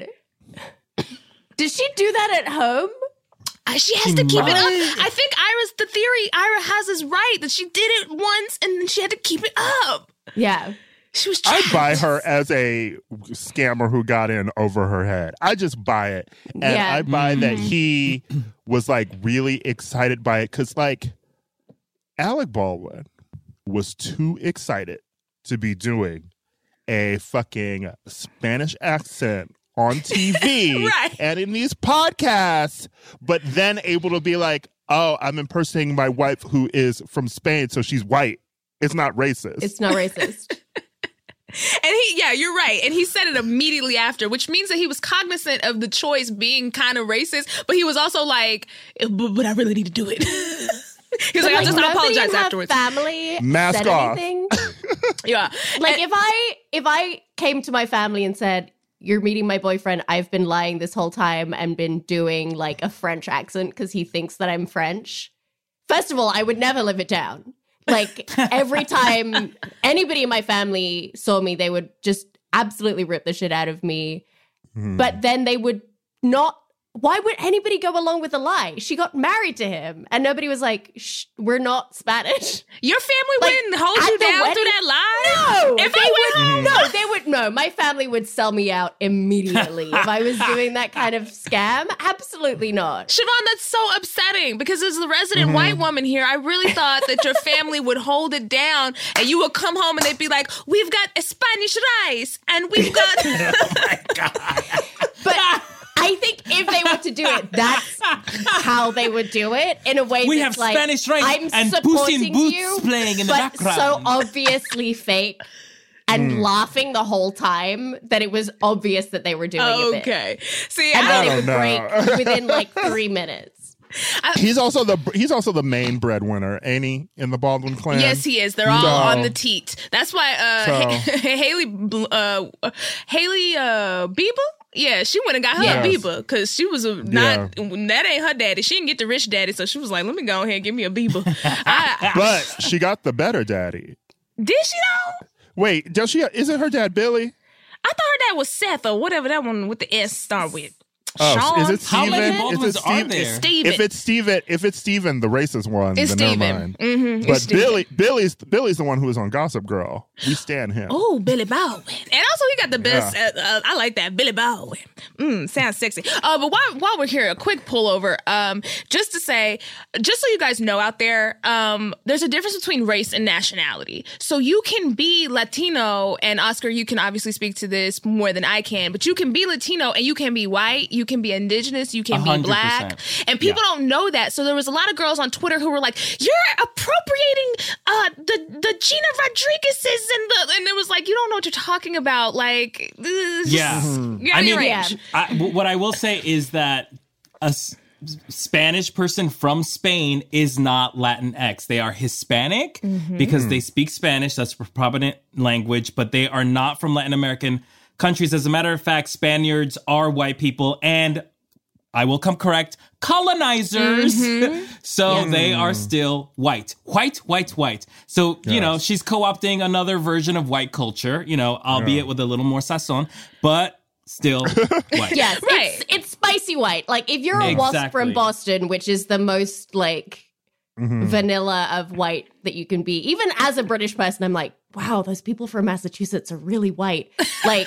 Does she do that at home? Uh, She has She to keep it must. up. I think Ira's the theory Ira has is right that she did it once and then she had to keep it up. Yeah. She was I trapped. buy her as a scammer who got in over her head. I just buy it. And Yeah. I buy that he was like really excited by it because, like, Alec Baldwin was too excited to be doing a fucking Spanish accent on T V Right. and in these podcasts, but then able to be like, oh, I'm impersonating my wife who is from Spain, so she's white. It's not racist. It's not racist. And he, yeah, you're right. And he said it immediately after, which means that he was cognizant of the choice being kind of racist, but he was also like, but, but I really need to do it. He's like, I'll just nobody apologize in her afterwards. Family Mask said off. anything. Yeah. Like And- if I if I came to my family and said, "You're meeting my boyfriend. I've been lying this whole time and been doing like a French accent because he thinks that I'm French." First of all, I would never live it down. Like every time anybody in my family saw me, they would just absolutely rip the shit out of me. Hmm. But then they would not why would anybody go along with a lie? She got married to him, and nobody was like, Shh, "We're not Spanish." Your family Like, wouldn't hold at you the down wedding? through that lie? No, If they I would. No, they would. No, my family would sell me out immediately if I was doing that kind of scam. Absolutely not. Siobhan, that's so upsetting because as the resident white woman here, I really thought that your family would hold it down and you would come home and they'd be like, we've got Spanish rice and we've got... Oh my God. But I think if they were to do it, that's how they would do it in a way We that's have like, Spanish rice I'm and Puss in supporting Boots you, playing in the but background. so obviously fake and laughing the whole time that it was obvious that they were doing it. Okay. See, And I then I it would don't break within like three minutes. He's also the he's also the main breadwinner, ain't he? In the Baldwin clan. Yes, he is. They're all So- on the teat. That's why uh, So- Haley Bl- uh, Haley uh, Bieber. Yeah, she went and got her Yes. a Bieber because she was a, not that ain't her daddy. She didn't get the rich daddy, so she was like, "Let me go ahead and give me a Bieber." I, But she got the better daddy. did she though? Wait, does she? Is it her dad, Billy? I thought her dad was Seth or whatever that one with the S start with. Oh, Sean? is it How Steven? many Is it Baldwins are Steve- there? Steven. If it's Steven, if it's Steven, the racist one, It's then Steven. never mind. Mhm, it's But Steven. Billy, Billy's Billy's the one who was on Gossip Girl. We stand him. Oh, Billy Baldwin. And also he got the best, uh, uh, I like that, Billy Baldwin. Mm, sounds sexy. Uh, but while, while we're here, a quick pullover, um, just to say, just so you guys know out there, um, there's a difference between race and nationality. So you can be Latino, and Oscar, you can obviously speak to this more than I can, but you can be Latino and you can be white, you can be indigenous, you can A be hundred black. percent. And people Yeah. don't know that. So there was a lot of girls on Twitter who were like, you're appropriating uh, the, the Gina Rodriguez's and the, and it was like, you don't know what you're talking about. Like, uh, Yeah. you I I mean, mean, Yeah. I, w- what I will say is that a s- Spanish person from Spain is not Latinx. They are Hispanic because they speak Spanish. That's a prominent language, but they are not from Latin American countries. As a matter of fact, Spaniards are white people, and I will come correct, colonizers. So they are still white, white, white, white. So, you know, she's co-opting another version of white culture, you know, albeit with a little more sazon, but still white. Yes, Right. it's, it's spicy white. Like if you're a wasp Exactly. from Boston, which is the most like vanilla of white that you can be, even as a British person, I'm like, wow, those people from Massachusetts are really white. Like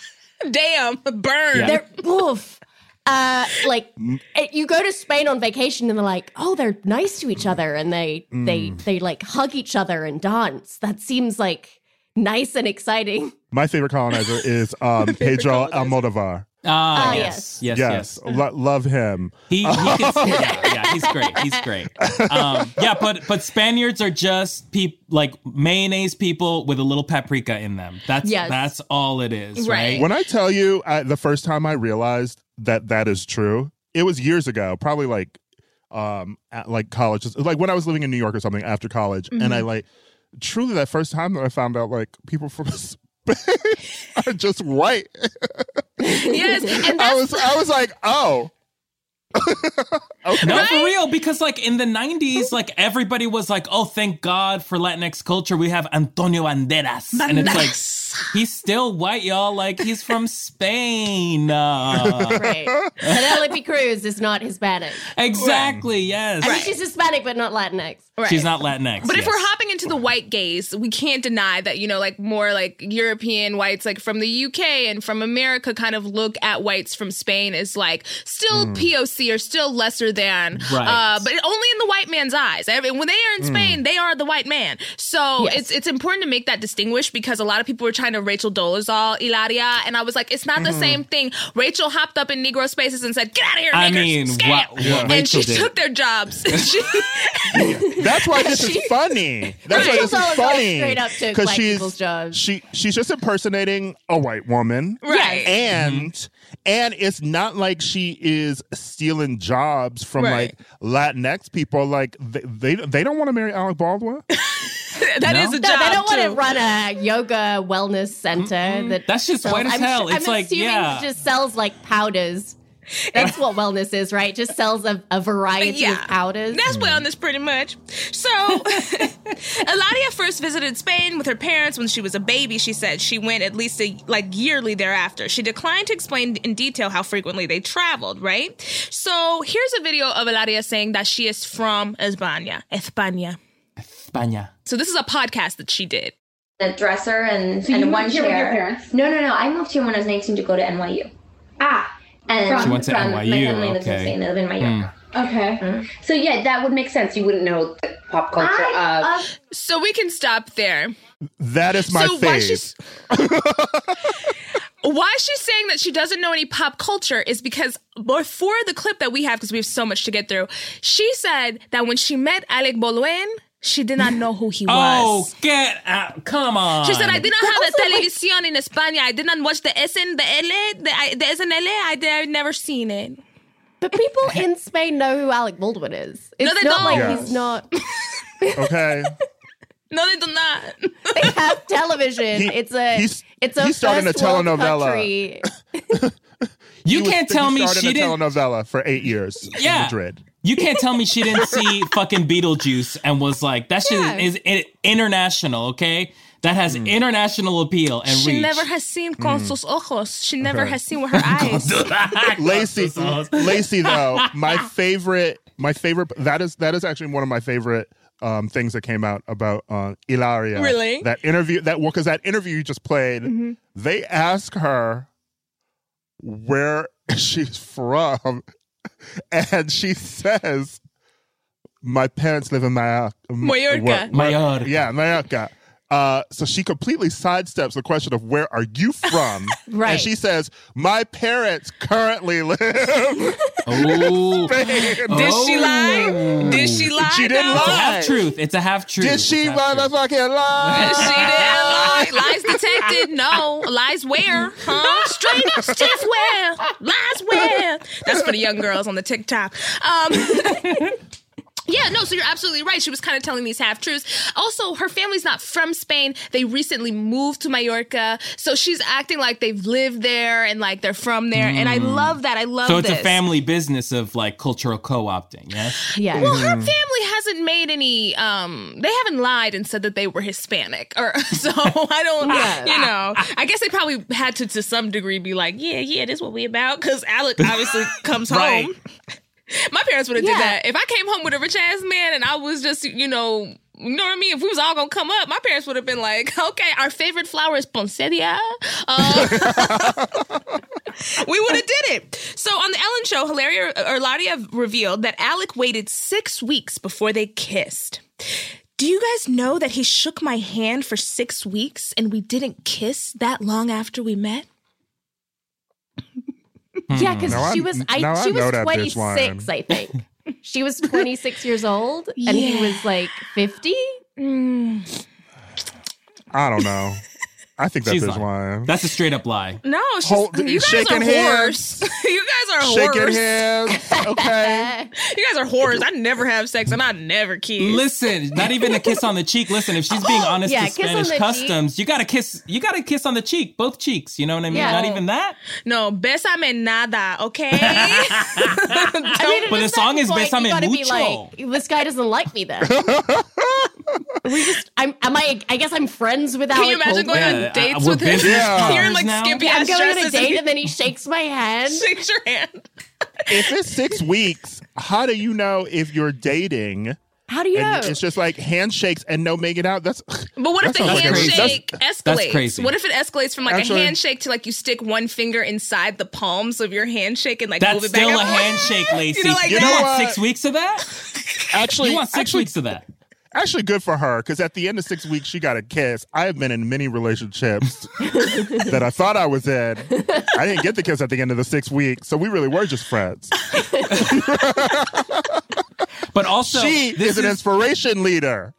damn, burn. Yeah. they're oof. Uh, like eh, you go to Spain on vacation and they're like, oh, they're nice to each other and they they they like hug each other and dance. That seems like nice and exciting. My favorite colonizer is um, Pedro Almodovar. Ah, Ah, yes. Yes, Yes, yes. Lo- love him. He, he can, yeah, yeah, he's great. He's great. Um, yeah, but but Spaniards are just peop, like mayonnaise people with a little paprika in them. That's Yes. that's all it is, Right. right? When I tell you, I, the first time I realized that that is true, it was years ago, probably like um at like college, like when I was living in New York or something after college, and I like truly that first time that I found out like people from Spain are just white. Yes, and I that's was I was like, oh. Okay. No, for real, because like in the nineties, like everybody was like, "Oh, thank God for Latinx culture, we have Antonio Banderas," and it's like he's still white, y'all. Like he's from Spain. Uh, Right. Penelope Cruz is not Hispanic. exactly. Yes, I mean, she's Hispanic, but not Latinx. right. she's not Latinx. But if yes. we're hopping into the white gaze, we can't deny that, you know, like more like European whites, like from the U K and from America, kind of look at whites from Spain as like still P O C or still lesser than, Right. uh, but only in the white man's eyes. I mean, when they are in Spain, they are the white man. So Yes. it's it's important to make that distinguish because a lot of people were trying to Rachel Dolezal Ilaria, and I was like, it's not the same thing. Rachel hopped up in Negro spaces and said, "Get out of here, I niggers, mean, scam." what- what and Rachel she did. took their jobs. She- That's why this is funny. That's why Rachel this is Dolezal funny. straight up took 'Cause black she's people's jobs. she she's just impersonating a white woman, Right. And and it's not like she is stealing jobs from Right. like Latinx people. Like they they, they don't want to marry Alec Baldwin. That No? is a No, job they don't want too. to run a yoga wellness center. That That's just sells- white as I'm hell. su- It's I'm like, assuming yeah. it just sells like powders. That's what wellness is, right? Just sells a, a variety Yeah. of powders. That's wellness, pretty much. So, Eladia first visited Spain with her parents when she was a baby. She said she went at least a, like yearly thereafter. She declined to explain in detail how frequently they traveled, right? So, here's a video of Eladia saying that she is from España. España. España. So, this is a podcast that she did. The dresser and, So and you one moved here chair. with your parents? No, no, no. I moved here when I was nineteen to go to N Y U. Ah, And From- She went to from, N Y U, My family lives in okay. Spain. They live in Mallorca. okay. So yeah, that would make sense. You wouldn't know the pop culture I, of. uh, So, we can stop there. That is my so, why fave. she's. Why she's saying that she doesn't know any pop culture is because before the clip that we have, because we have so much to get through, she said that when she met Alec Baldwin, she did not know who he Oh, was. get out. Come on. She said, I did not have a televisión in España. I did not watch the S N, the L, the, I- the S N L. I did, I've never seen it. But people in Spain know who Alec Baldwin is. It's No, they not don't. like Yeah. he's not. Okay. No, they do not. They have television. He- it's a he's- it's a he started first a world telenovela. country. You He was- can't tell he me started she a didn't. telenovela for eight years in Yeah. Madrid. You can't tell me she didn't see fucking Beetlejuice and was like, that shit Yeah. is, is international, okay? That has international appeal and She reach. never has seen con sus ojos. She never Okay. has seen with her eyes. Lacey, Lacey, though, my favorite, my favorite. That is that is actually one of my favorite um, things that came out about uh, Ilaria. Really? That interview, that well, because that interview you just played, Mm-hmm. they ask her where she's from, and she says, "My parents live in Mallorca." Mallorca. Mallorca. Yeah, Mallorca. Uh, so she completely sidesteps the question of where are you from? Right. And she says, my parents currently live Oh. Spain. Did she lie? Did she lie? She didn't though? It's a lie. half truth. It's a half truth. Did she It's a half truth. motherfucking lie? She didn't lie. Lies detected. No. Lies where? Huh? Straight up stiff where? Lies where? That's for the young girls on the TikTok. Um, yeah, no, so you're absolutely right. She was kind of telling these half-truths. Also, her family's not from Spain. They recently moved to Mallorca. So she's acting like they've lived there and like they're from there. And I love that. I love So it's this. a family business of like cultural co-opting, yes? Yeah. Well, her family hasn't made any. Um, they haven't lied and said that they were Hispanic, or so I don't. Yeah. You know, I guess they probably had to, to some degree, be like, yeah, yeah, this is what we about, because Alec obviously comes Right. home. My parents would have Yeah. did that if I came home with a rich ass man and I was just, you know. You know what I mean? If we was all gonna come up, my parents would have been like, okay, our favorite flower is poinsettia. Uh, we would have did it. So on the Ellen Show, Hilaria or Ladia revealed that Alec waited six weeks before they kissed. Do you guys know that he shook my hand for six weeks and we didn't kiss that long after we met? Yeah, because Now she I- was now I, I she know was that bitch twenty-six, lying. I think. She was twenty-six years old, and he Yeah. was like fifty. I don't know. I think that She's bitch lying. lying. That's a straight up lie. No, she's, Hold- you guys shaking are hands. whores. you guys are Shaking whores. hands. Okay. You guys are whores. I never have sex and I never kiss. Listen, not even a kiss on the cheek. Listen, if she's being honest yeah, to kiss on Spanish the customs, you gotta kiss. You gotta kiss on the cheek, both cheeks. You know what I mean? Yeah. Not even that. No, besame nada, okay? I mean, But at the a song is certain point, Bésame you gotta be Mucho. like, this guy doesn't like me then. we just, I'm, am I? I guess I'm friends with Can Alec you imagine Baldwin. going Yeah, on dates uh, we're with him? business Yeah. You're in like now. skimpy I'm ass going on a dresses date and and then he shakes my hand. shakes your hand. If it's six weeks, how do you know if you're dating? How do you know? And it's just like handshakes and no making out. That's But what if That the sounds like a- handshake That's escalates? crazy. What if it escalates from like Actually- a handshake to like you stick one finger inside the palms of your handshake and like That's move it back still and a forth? handshake, Lacey. You know, like you that? want what? six weeks of that? actually You want six actually, weeks of that? actually good for her because at the end of six weeks she got a kiss. I have been in many relationships that I thought I was in. I didn't get the kiss at the end of the six weeks, so we really were just friends. But also, she this is an inspiration leader.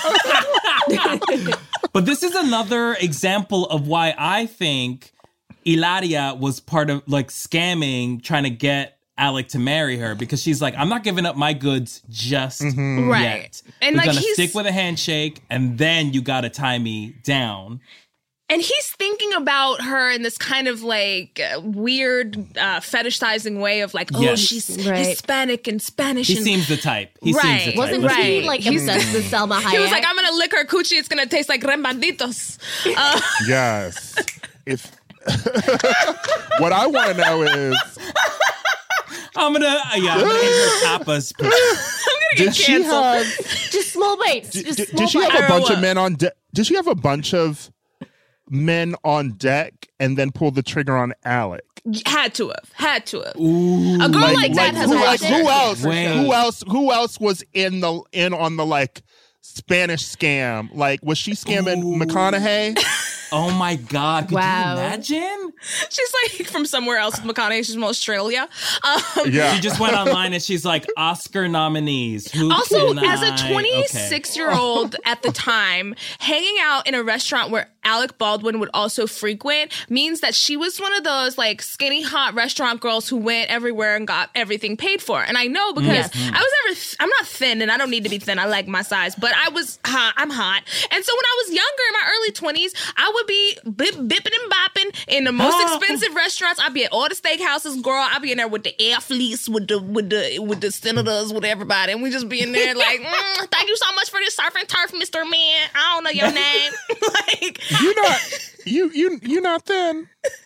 But this is another example of why I think Ilaria was part of like scamming, trying to get Alec to marry her, because she's like, I'm not giving up my goods just Right. yet. And We're like gonna he's stick with a handshake, and then you gotta tie me down. And he's thinking about her in this kind of like uh, weird uh, fetishizing way of like, oh, Yes. she's Right. Hispanic and Spanish. He and seems the type. He Right. seems the type. Wasn't Right. he like obsessed with Selma Hayek? He was like, I'm gonna lick her coochie. It's gonna taste like rembanditos. Uh, Yes. If what I want to know is, I'm gonna, uh, yeah, I'm gonna eat her tapas. I'm gonna did get she canceled. have? just small bites. Did, Just did, small did she have bites. a bunch of Iowa. men on deck? Did she have a bunch of men on deck and then pull the trigger on Alec? Had to have. Had to have. Ooh. A girl like, that has who, a like, lot who else? Wait. Who else? Who else was in the in on the like Spanish scam? Like, was she scamming Ooh. McConaughey? Oh my God! Could Wow. you imagine? She's like from somewhere else with McConaughey. She's from Australia. Um, Yeah. She just went online and she's like, Oscar nominees. Who Also, can as a I-" twenty-six-year-old at the time, hanging out in a restaurant where Alec Baldwin would also frequent means that she was one of those like skinny, hot restaurant girls who went everywhere and got everything paid for. And I know because Yes. I was never, th- I'm not thin and I don't need to be thin. I like my size, but I was hot. I'm hot. And so when I was younger in my early twenties, I would be bip, bipping and bopping in the most expensive restaurants. I'd be at all the steakhouses, girl. I'd be in there with the athletes, with the with the with the senators, with everybody, and we just be in there like, mm, thank you so much for this surf and turf, Mister Man. I don't know your name. Like, You not you you you not thin.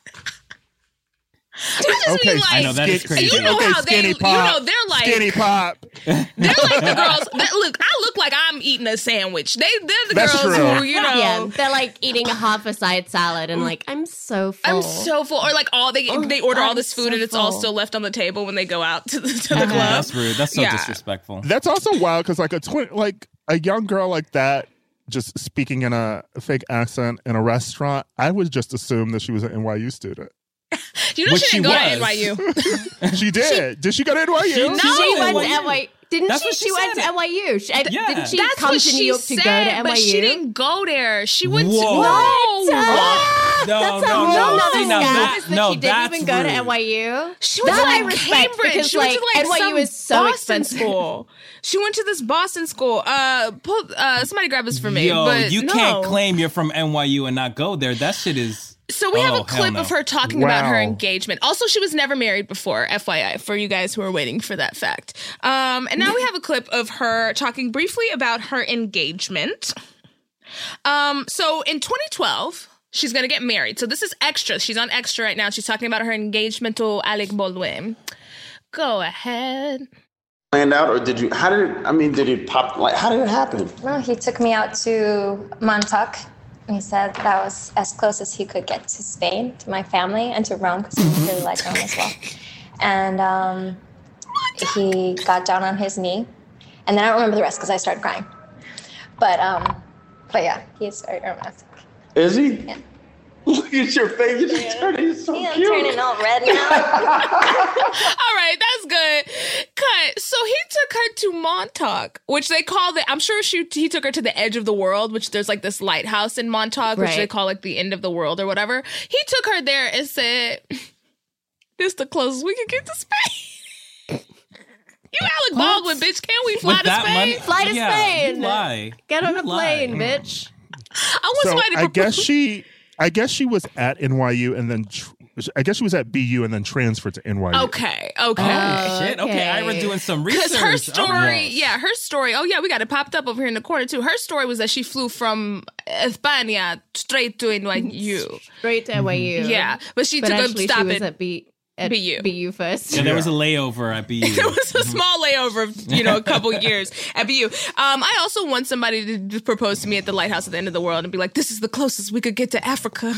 I just Okay, mean like, I know that is skinny- crazy. you know okay, how they, skinny you pop, know, they're like, skinny pop. they're like the girls. That, look, I look like I'm eating a sandwich. They, they're the That's girls true. who, you know. Yeah, they're like eating half a side salad and like, I'm so full. I'm so full. Or like all they Oh, they order all I'm this food so and it's all full. still left on the table when they go out to the, to the Yeah, club. that's rude. That's so Yeah. disrespectful. That's also wild because like a twin, like a young girl like that, just speaking in a fake accent in a restaurant, I would just assume that she was an N Y U student. You know Which she didn't she go to was. N Y U. She did. Did she go to N Y U? She- No. She went to N Y U. N Y U. Didn't That's she? what She, she went to said. N Y U. She, uh, Yeah. Didn't she That's come what to New she York said, to go to N Y U? but she didn't go there. She went Whoa. to What? no. Ah, No, that's no, a whole no. nother See, now scam, that- is that no, she didn't that's even go to rude. N Y U. She went That to I like respect Cambridge. because She went like, to like N Y U some is so Boston expensive. school. She went to this Boston school. Uh, pull, uh, somebody grab this for me. Yo, but you no. can't claim you're from N Y U and not go there. That shit is. So we have Oh, a hell clip no. of her talking about her Wow. engagement. Also, she was never married before, F Y I, for you guys who are waiting for that fact. Um, and now we have a clip of her talking briefly about her engagement. Um, so in twenty twelve, she's going to get married. So this is Extra. She's on Extra right now. She's talking about her engagement to Alec Baldwin. Go ahead. Planned out, or did you? How did it? I mean, did it pop? Like, how did it happen? No, he took me out to Montauk. He said that was as close as he could get to Spain, to my family, and to Rome, because he really liked Rome as well. And um, he got down on his knee. And then I don't remember the rest because I started crying. But, um, but yeah, he's very romantic. Is he? Yeah. Look at your face. You're just turning so Yeah, I'm cute. turning all red now. All right, that's good. Cut. So he took her to Montauk, which they call the. I'm sure she he took her to the edge of the world, which there's like this lighthouse in Montauk, which Right. they call like the end of the world or whatever. He took her there and said, "This the closest we can get to Spain." You Alec Baldwin, bitch. Can we fly With to that Spain? money, Fly to yeah, Spain. You lie. Get on You a lie. plane, bitch. I want So somebody to I guess propose- she, I guess she was at N Y U and then, tr- I guess she was at B U and then transferred to N Y U. Okay, okay. Oh, shit. Okay, Okay. Ira doing some research. Because her Oh, story, yes. yeah, her story. Oh yeah, we got it popped up over here in the corner too. Her story was that she flew from España straight to N Y U. Straight to N Y U. Yeah, but she But took a actually, stop she was at. at B. At B U. B U first. Yeah, there was a layover at B U. It was a small layover of, you know, a couple years at B U. Um, I also want somebody to just propose to me at the lighthouse at the end of the world and be like, this is the closest we could get to Africa.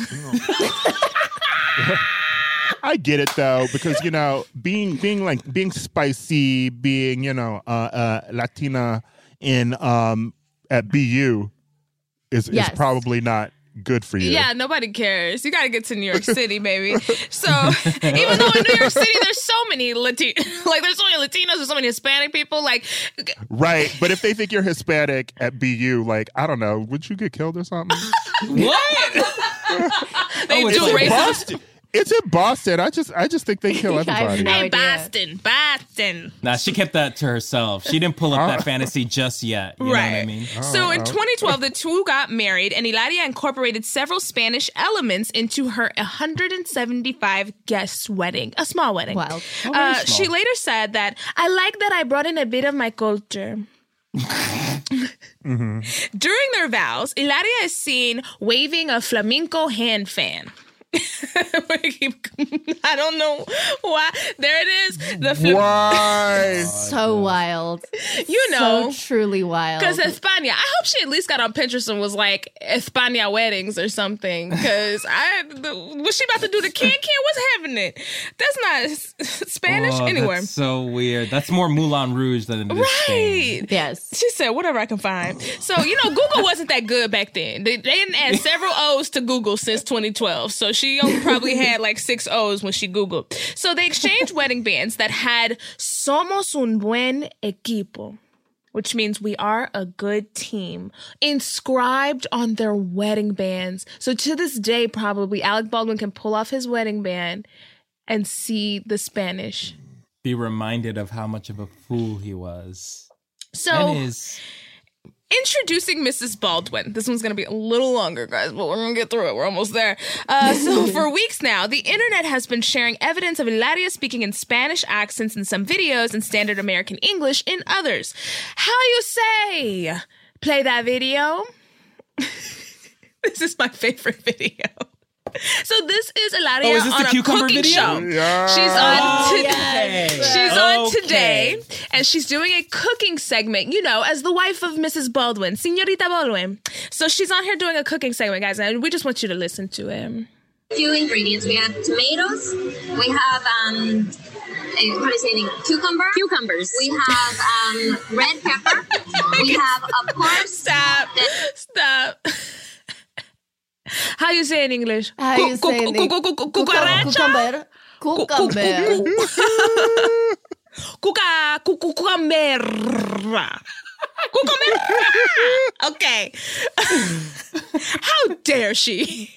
I get it though, because you know, being being like being spicy, being you know, uh, uh, Latina in um at B U is Yes. is probably not good for you. Yeah, nobody cares. You got to get to New York City, baby. So even though in New York City, there's so many Latinos, like there's so many Latinos, there's so many Hispanic people, like Right, but if they think you're Hispanic at B U, like I don't know, would you get killed or something? What? they Oh, it's do like racism. Boston, It's in Boston. I just I just think they kill everybody. no Hey, idea. Boston, Boston. Nah, she kept that to herself. She didn't pull up that fantasy just yet. You know what I Right. mean? So in twenty twelve, the two got married, and Hilaria incorporated several Spanish elements into her one hundred seventy-five guest wedding, a small wedding. Wow. Oh, very Uh, small. she later said that, I like that I brought in a bit of my culture. Mm-hmm. During their vows, Hilaria is seen waving a flamenco hand fan. I don't know why. There it is. The fl- Why? So wild. You know. So truly wild. Because España, I hope she at least got on Pinterest and was like España weddings or something. Because I, the, was she about to do the can can? What's happening? That's not s- Spanish Oh, anywhere. That's so weird. That's more Moulin Rouge than it is Spain. Right. Yes. She said, whatever I can find. So, you know, Google wasn't that good back then. They, they didn't add several O's to Google since twenty twelve. So she only probably had like six O's when she Googled. So they exchanged wedding bands that had Somos un buen equipo, which means we are a good team, inscribed on their wedding bands. So to this day, probably Alec Baldwin can pull off his wedding band and see the Spanish. Be reminded of how much of a fool he was. So And is. introducing Missus Baldwin. This one's going to be a little longer, guys, but we're going to get through it. We're almost there. Uh, so for weeks now, the internet has been sharing evidence of Hilaria speaking in Spanish accents in some videos and standard American English in others. How you say? Play that video. This is my favorite video. So this is Hilaria Oh, is this the on a cucumber cooking video? show. Yeah. She's on Oh, today. yes. She's on Okay. today, and she's doing a cooking segment. You know, as the wife of Missus Baldwin, Señorita Baldwin. So she's on here doing a cooking segment, guys, and we just want you to listen to it. Few ingredients. We have tomatoes. We have um, eh, how do you say it? Cucumber. Cucumbers. We have um, red pepper. We have, of course, Stop. Stop. How you say in English? How you Cu- say cu- in cu- cu- cu- cu- Cucaracha? Cucumber. Cucumber. Cuca, cu- cu- cucumber. Cucumber. Okay. How dare she?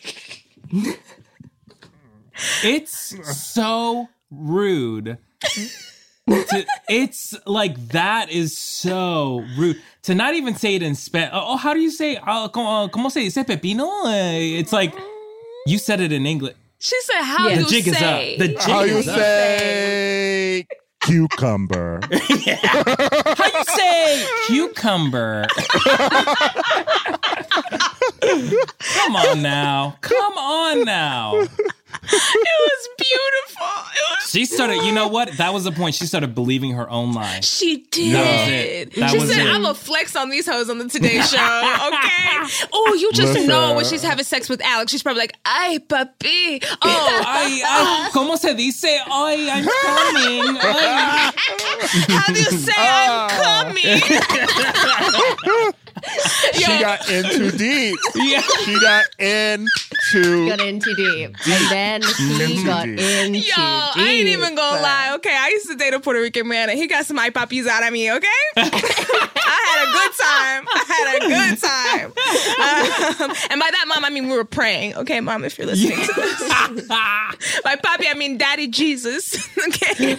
It's so rude. To, it's like that is so rude to not even say it in Spanish. Oh, how do you say? Uh, como, como se dice pepino? Uh, It's like you said it in English. She said, "How Yeah. you The jig is up. say?" The jig How you is up. say cucumber? How you say cucumber? Come on now. Come on now. It was beautiful. It was. She started, you know what? That was the point. She started believing her own lie. She did. That was it. That she was said, it. "I'm a flex on these hoes on the Today Show." Okay. Oh, you just Listen. know when she's having sex with Alex, she's probably like, "Ay, papi." Oh, Ay, ay, ¿cómo se dice? Ay, I'm coming. Ay. how do you say I'm coming? She got in too deep. Yeah. She got into. Got in too deep. And then he Into got deep. in Yo, too I ain't deep. even gonna lie. Okay, I used to date a Puerto Rican man, and he got some ay papis out of me. Okay, I had a good time. I had a good time. Um, and by that, mom, I mean we were praying. Okay, mom, if you're listening to this. By papi, I mean Daddy Jesus. Okay.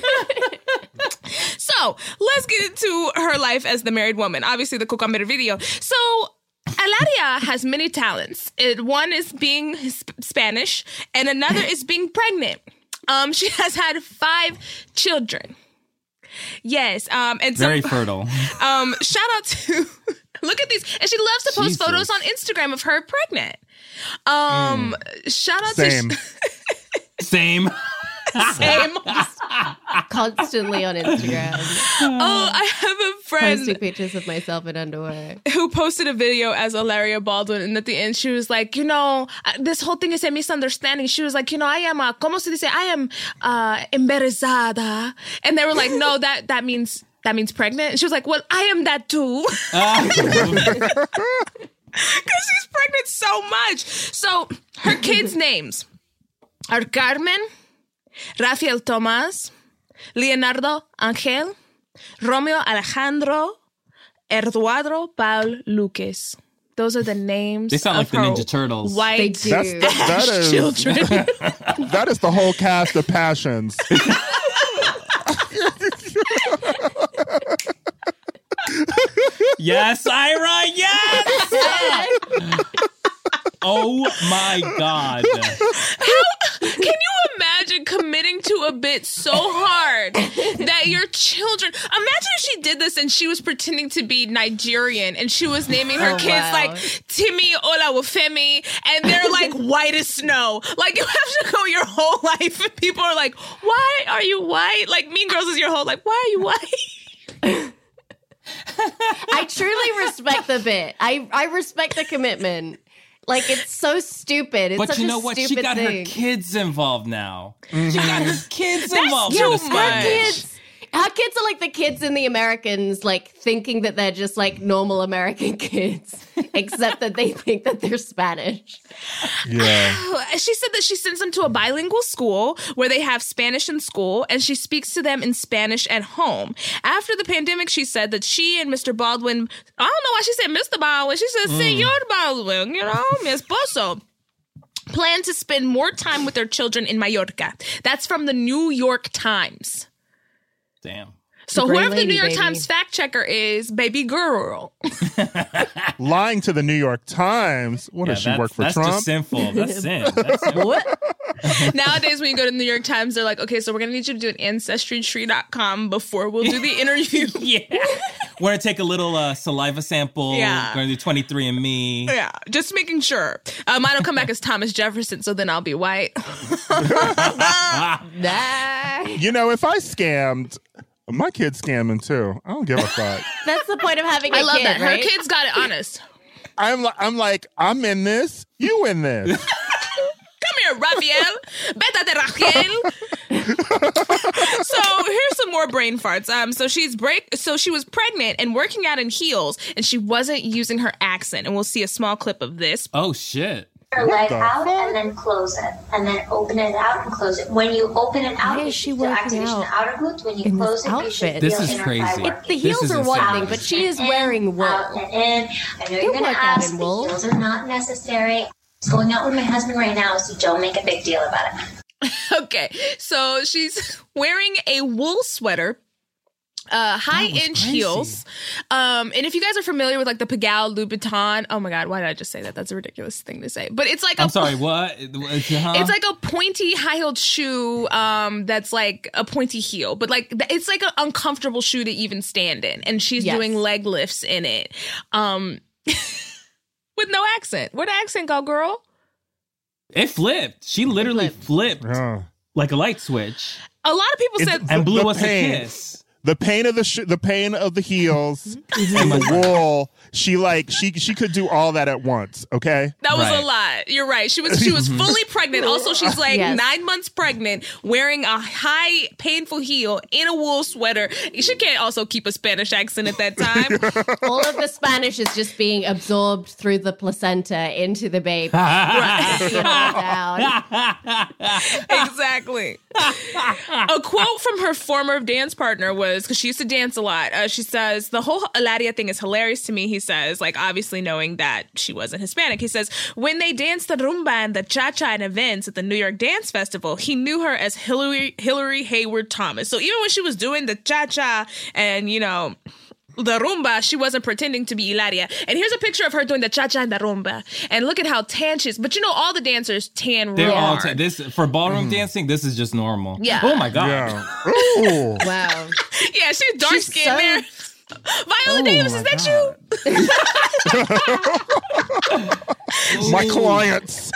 So let's get into her life as the married woman. Obviously, the cucumber video. So Hilaria has many talents. It, one is being Sp- Spanish, and another is being pregnant. Um, she has had five children. Yes, um, and Very some, fertile. um, shout out to look at these, and she loves to post Jesus. photos on Instagram of her pregnant. Um, shout out Same. to Same. same. Constantly on Instagram. Oh, I have a friend Posting pictures of myself in underwear. who posted a video as Hilaria Baldwin, and at the end she was like, you know, uh, this whole thing is a misunderstanding. She was like, you know, I am, uh, como se dice, I am uh, embarazada. And they were like, no, that that means that means pregnant. And she was like, well, I am that too. Because she's pregnant so much. So her kids' names are Carmen, Rafael Tomás, Leonardo Ángel, Romeo Alejandro, Eduardo Paul Lucas. those are the names. They sound of like the her Ninja Turtles. White They do. That's the, that is children. that is the whole cast of Passions. Yes, Ira, yes! Oh my God. How can you imagine committing to a bit so hard that your children, imagine if she did this and she was pretending to be Nigerian and she was naming her Oh, kids wow. like Timmy Olawufemi and they're like white as snow. Like you have to go your whole life and people are like, why are you white? Like Mean Girls is your whole like, why are you white? I truly respect the bit. I, I respect the commitment. Like, it's so stupid. It's But such you a know what? stupid She got thing. her kids involved now. She got her kids involved too in the much. Spanish. kids. Our kids are like the kids in the Americans, like thinking that they're just like normal American kids, except that they think that they're Spanish. Yeah. She said that she sends them to a bilingual school where they have Spanish in school and she speaks to them in Spanish at home. After the pandemic, she said that she and Mister Baldwin, I don't know why she said Mister Baldwin, she said Senor Baldwin, you know, mi esposo, plan to spend more time with their children in Mallorca. That's from the New York Times. Damn. So Great whoever the lady, New York baby. Times fact checker is, baby girl. Lying to the New York Times. What Yeah, does she that's, work for that's Trump? just sinful. That's sin. That's sinful. What? Nowadays, when you go to the New York Times, they're like, okay, so we're going to need you to do an ancestry tree dot com before we'll do the interview. Yeah. We're going to take a little uh, saliva sample. Yeah. We're going to do twenty-three and me. Yeah, just making sure. Uh, mine will come back as Thomas Jefferson, so then I'll be white. Nah. You know, if I scammed, my kid's scamming too. I don't give a fuck. That's the point of having a I love kid, that. right? Her kids got it honest. I'm li- I'm like, I'm in this, you in this. Come here, Raphael. Bétate, Raquel. So here's some more brain farts. Um, so she's break. So she was pregnant and working out in heels, and she wasn't using her accent. And we'll see a small clip of this. Oh, shit. Your leg the out fuck? and then close it, and then open it out and close it. When you open it out, Why you is she should feel working activation out of outer glutes. When you in close this it, you should outfit? This feel is inner crazy. thigh It- working. The heels This is are one insane. thing, but she is In, wearing wool. out and in. I know you're Don't gonna work out ask, in but wool. heels are not necessary. It's going out with my husband right now, so don't make a big deal about it. Okay, so she's wearing a wool sweater. Uh, high That was inch crazy. heels. Um, and if you guys are familiar with like the Pigalle Louboutin, oh my God, why did I just say that? That's a ridiculous thing to say. But it's like I'm a, sorry, what? Huh? It's like a pointy high heeled shoe um, that's like a pointy heel, but like th- it's like an uncomfortable shoe to even stand in. And she's Yes. doing leg lifts in it um, with no accent. Where'd the accent go, girl? It flipped. She literally flipped, Oh. like a light switch A lot of people It's- said and blew The us pain. a kiss. The pain of the sh- the pain of the heels and the wool. She like she she could do all that at once. Okay. that was Right. a lot. You're right. She was she was fully pregnant. Also, she's like Yes. nine months pregnant, wearing a high painful heel in a wool sweater. She can't also keep a Spanish accent at that time. All of the Spanish is just being absorbed through the placenta into the baby. Right. You know, down. Exactly. A quote from her former dance partner was, because she used to dance a lot, uh, she says, the whole Eladia thing is hilarious to me, he says, like obviously knowing that she wasn't Hispanic. He says, when they danced the rumba and the cha-cha at events at the New York Dance Festival, he knew her as Hillary, Hillary Hayward Thomas. So even when she was doing the cha-cha and, you know, the rumba, she wasn't pretending to be Hilaria. And here's a picture of her doing the cha-cha and the rumba. And look at how tan she is. But you know, all the dancers tan They're real all hard. t- this for ballroom dancing. This is just normal. Yeah. Oh my god. Yeah. Ooh. Wow. Yeah, she's dark She's skinned so- there. Viola Oh Davis, my is that God. you? My clients.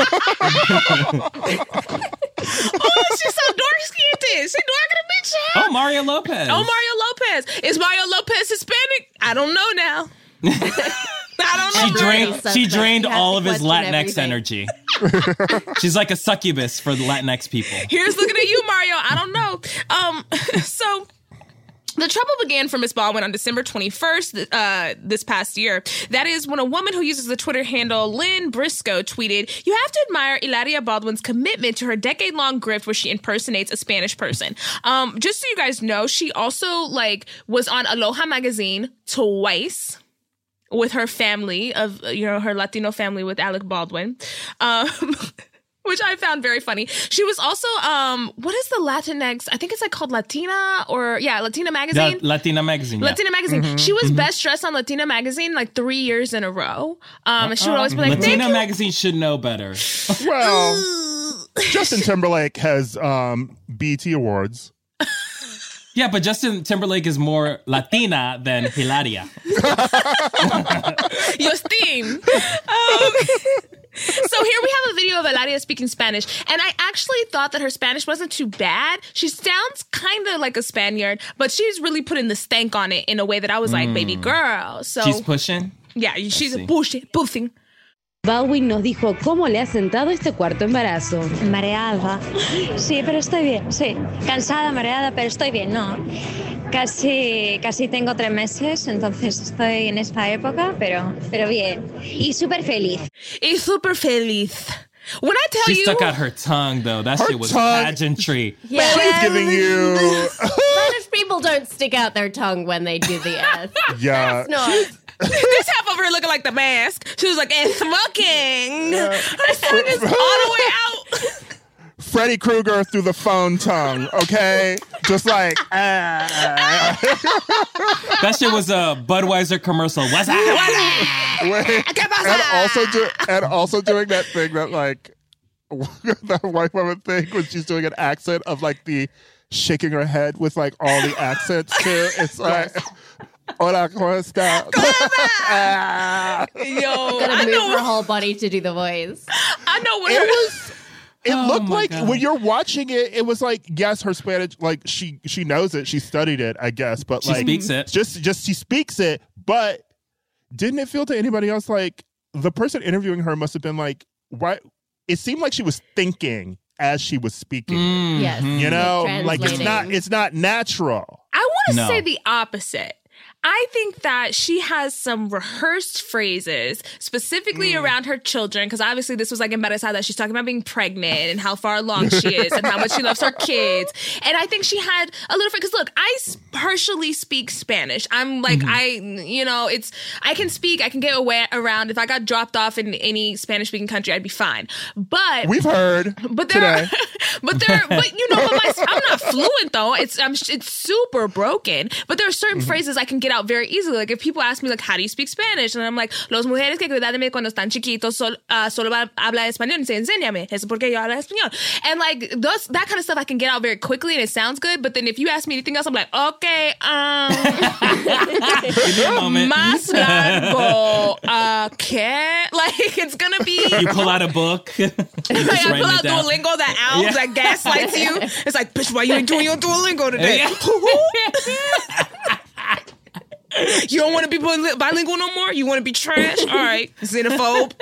Oh, she's so dark skinned. She's darker than me, child. Oh, Mario Lopez. Oh, Mario Lopez. Is Mario Lopez Hispanic? I don't know now. I don't know. She drained. Suspect. She drained You have all to of his question Latinx everything. energy. She's like a succubus for the Latinx people. Here's looking at you, Mario. I don't know. Um, so the trouble began for Miss Baldwin on December twenty-first uh, this past year. That is when a woman who uses the Twitter handle Lynn Briscoe tweeted, "You have to admire Hilaria Baldwin's commitment to her decade-long grift where she impersonates a Spanish person." Um, just so you guys know, she also like was on Aloha magazine twice. with her family of, you know, her Latino family with Alec Baldwin. Um, which I found very funny. She was also, um, what is the Latinx? I think it's like called Latina or, yeah, Latina Magazine. The Latina Magazine. Latina yeah. Magazine. Mm-hmm. She was best dressed on Latina Magazine like three years in a row. Um, and she would always be like, Latina "Thank Magazine should know better. Well, Justin Timberlake has um, B E T Awards. Yeah, but Justin Timberlake is more Latina than Hilaria. Justin. Um, so here we have a video of Hilaria speaking Spanish, and I actually thought that her Spanish wasn't too bad. She sounds kind of like a Spaniard, but she's really putting the stank on it in a way that I was like, baby girl. So She's pushing? yeah, she's see. pushing, pushing. Baldwin nos dijo cómo le ha sentado este cuarto embarazo. Mareada. Sí, pero estoy bien, sí. Cansada, mareada, pero estoy bien, no. Casi, casi tengo tres meses, entonces estoy en esta época, pero, pero bien. Y súper feliz. Y súper feliz. When I tell She you... stuck out her tongue, though. That Her shit was tongue- pageantry. Yeah. She's giving you... Spanish people don't stick out their tongue when they do the S. yeah. No. This half over here looking like the mask. She was like, and smoking. Her tongue is all the way out. Freddy Krueger through the phone tongue, okay? Just like, ah. That shit was a Budweiser commercial. What's that? Wait, and also do, and also doing that thing that like that white woman thing when she's doing an accent of like the shaking her head with like all the accents too. It's like, hola, ¿cómo está? Ah. Yo, Gotta I move know, her whole body to do the voice. I know what It her... was. It Oh looked my like God. when you're watching it, it was like, yes, her Spanish, like she she knows it, she studied it, I guess, but She like speaks it. Just just she speaks it, but didn't it feel to anybody else like the person interviewing her must have been like, why? It seemed like she was thinking as she was speaking. Mm. Yes. You know, Like like it's not translating. it's not natural. I want to No. say the opposite. I think that she has some rehearsed phrases specifically around her children, because obviously this was like embarazada. She's talking about being pregnant and how far along she is and how much she loves her kids. And I think she had a little, because look, I s- partially speak Spanish. I'm like, I, you know, it's, I can speak, I can get away around. If I got dropped off in any Spanish speaking country, I'd be fine. But We've heard But there, today. but there, but you know, but my, I'm not fluent though. It's I'm, it's super broken. But there are certain phrases I can get out very easily. Like if people ask me like, how do you speak Spanish? And I'm like, los mujeres que cuidan de mí cuando están chiquitos sol, uh, solo va- habla español. Se enséñame. Eso porque yo hablo español. And like those that kind of stuff I can get out very quickly and it sounds good. But then if you ask me anything else, I'm like, okay, um, Give me a moment. más largo. Okay, like it's gonna be. You pull out a book. You're just Like, I writing pull it out down. Duolingo, that owl Yeah. that gaslights you. It's like, bitch, why you ain't doing your Duolingo today? You don't want to be bili- bilingual no more? You want to be trash? All right, xenophobe.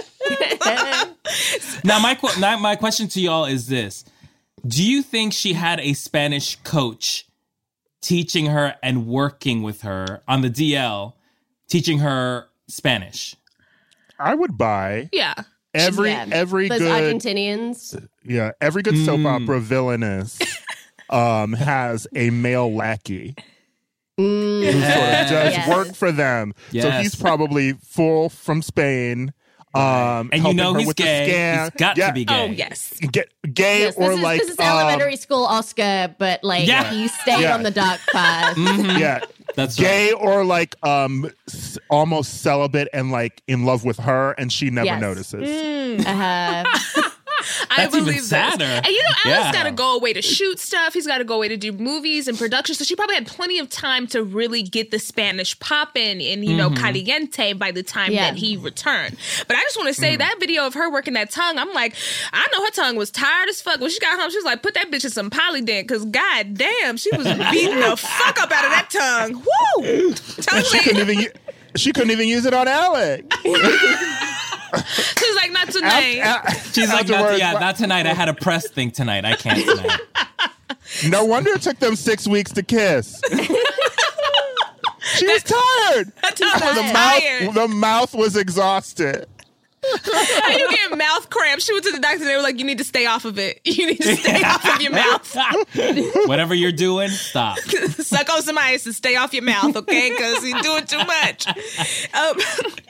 Now, my qu- now my question to y'all is this: do you think she had a Spanish coach teaching her and working with her on the D L, teaching her Spanish? I would buy Yeah. every Yeah. every Those good Argentinians. yeah every good soap opera villainess um has a male lackey. Mm. Who sort of does Yes. work for them. So Yes. he's probably full from Spain. Um, And you helping know her he's with the gay. scan. He's got Yeah. to be gay. Oh, yes. Get, gay Yes, or this is, like this is um, elementary school Oscar, but like Yeah. he stayed Yeah. on the dark path. yeah, That's gay or like um s- almost celibate and like in love with her, and she never Yes. notices. Uh, I That's even believe this. sadder. And you know, Alex Yeah. got to go away to shoot stuff. He's got to go away to do movies and production. So she probably had plenty of time to really get the Spanish popping and, you know, caliente by the time Yeah. that he returned. But I just want to say that video of her working that tongue, I'm like, I know her tongue was tired as fuck. When she got home, she was like, put that bitch in some Polydent because god damn, she was beating the fuck up out of that tongue. Woo! Tongue She couldn't even u- she couldn't even use it on Alec. She was like, not tonight. Af- a- She's like, not, afterwards, yeah, wha- not tonight. I had a press thing tonight. I can't tonight. No wonder it took them six weeks to kiss. She was tired. That tongue was The tired. mouth, the mouth was exhausted. How you get mouth cramps? She went to the doctor and they were like, you need to stay off of it. You need to stay off of your mouth. Whatever you're doing, stop. Suck on some ice and stay off your mouth, okay? Because you're doing too much. Um,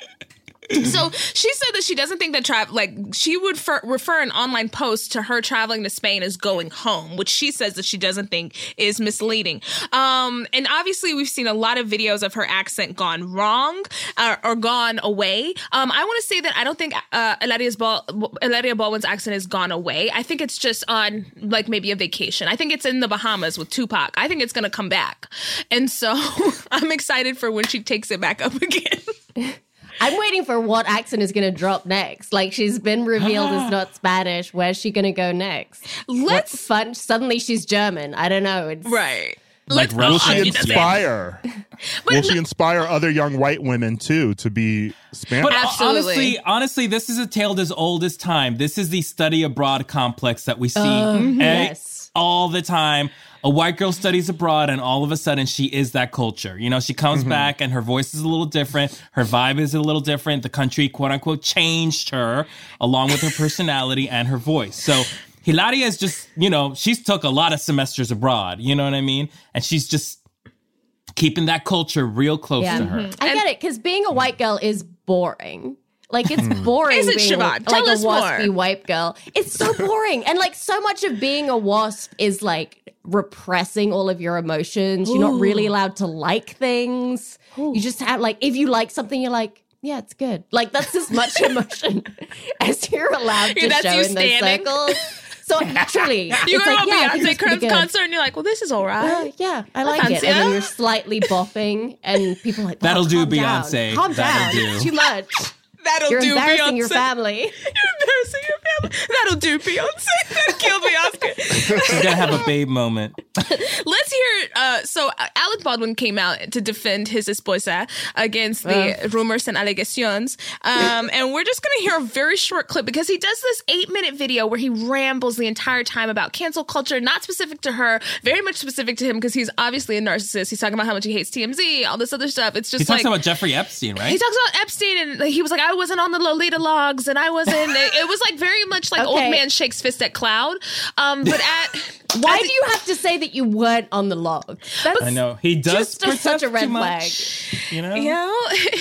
so she said that she doesn't think that travel, like she would fer- refer an online post to her traveling to Spain as going home, which she says that she doesn't think is misleading. Um, and obviously we've seen a lot of videos of her accent gone wrong uh, or gone away. Um, I want to say that I don't think uh, Hilaria's Bal- Hilaria Baldwin's accent has gone away. I think it's just on like maybe a vacation. I think it's in the Bahamas with Tupac. I think it's going to come back. And so I'm excited for when she takes it back up again. I'm waiting for what accent is going to drop next. Like, she's been revealed as not Spanish. Where's she going to go next? Let's what fun. Suddenly she's German. I don't know. It's right. Like, will she inspire? Will she inspire other young white women too to be Spanish? But Absolutely. honestly, honestly, this is a tale as old as time. This is the study abroad complex that we see Uh, eh, yes. all the time. A white girl studies abroad, and all of a sudden, she is that culture. You know, she comes Mm-hmm. back, and her voice is a little different. Her vibe is a little different. The country, quote unquote, changed her along with her personality and her voice. So Hilaria is just, you know, she's took a lot of semesters abroad. You know what I mean? And she's just keeping that culture real close Yeah. to her. Mm-hmm. I get it, because being a white girl is boring. Like, it's boring Is it, being Siobhan? like Tell a us more. waspy white girl. It's so boring. And, like, so much of being a wasp is, like, repressing all of your emotions. You're not really allowed to like things. You just have, like, if you like something, you're like, yeah, it's good. Like, that's as much emotion as you're allowed to Yeah, that's show you in those standing. circles. So, truly, You it's go like, to yeah, I a think Beyonce it's pretty good. concert and you're like, well, this is all right. Uh, yeah, I Well, like it. fancy, And then huh? you're slightly bopping, and people are like, wow, That'll do, calm down. Beyonce. Calm That'll down. do. Too much. That'll You're do, embarrassing Beyonce. your family. You're embarrassing your family. That'll do, Beyonce. That killed me, Oscar. She's gonna have a babe moment. Let's hear. Uh, so uh, Alec Baldwin came out to defend his esposa against the Uh. rumors and allegations, um, and we're just going to hear a very short clip because he does this eight-minute video where he rambles the entire time about cancel culture, not specific to her, very much specific to him because he's obviously a narcissist. He's talking about how much he hates T M Z, all this other stuff. It's just He talks like about Jeffrey Epstein, right? he talks about Epstein, and like, he was like, I wasn't on the Lolita logs, and I wasn't. It, it was like very much like Okay. old man shakes fist at cloud. Um, but at Why at do you have to say that you weren't on the log? That's I know. He does just a, such a protest red too flag. Oh. much, You know? You know,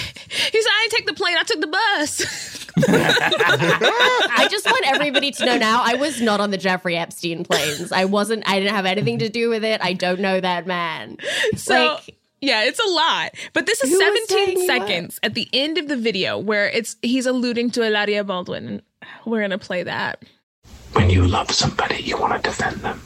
he said, I didn't take the plane, I took the bus. I just want everybody to know now, I was not on the Jeffrey Epstein planes. I wasn't, I didn't have anything to do with it. I don't know that man. So, Like, yeah, it's a lot. But this is Who was saying seventeen you seconds at the end of the video where it's he's alluding to Hilaria Baldwin. We're going to play that. When you love somebody, you want to defend them.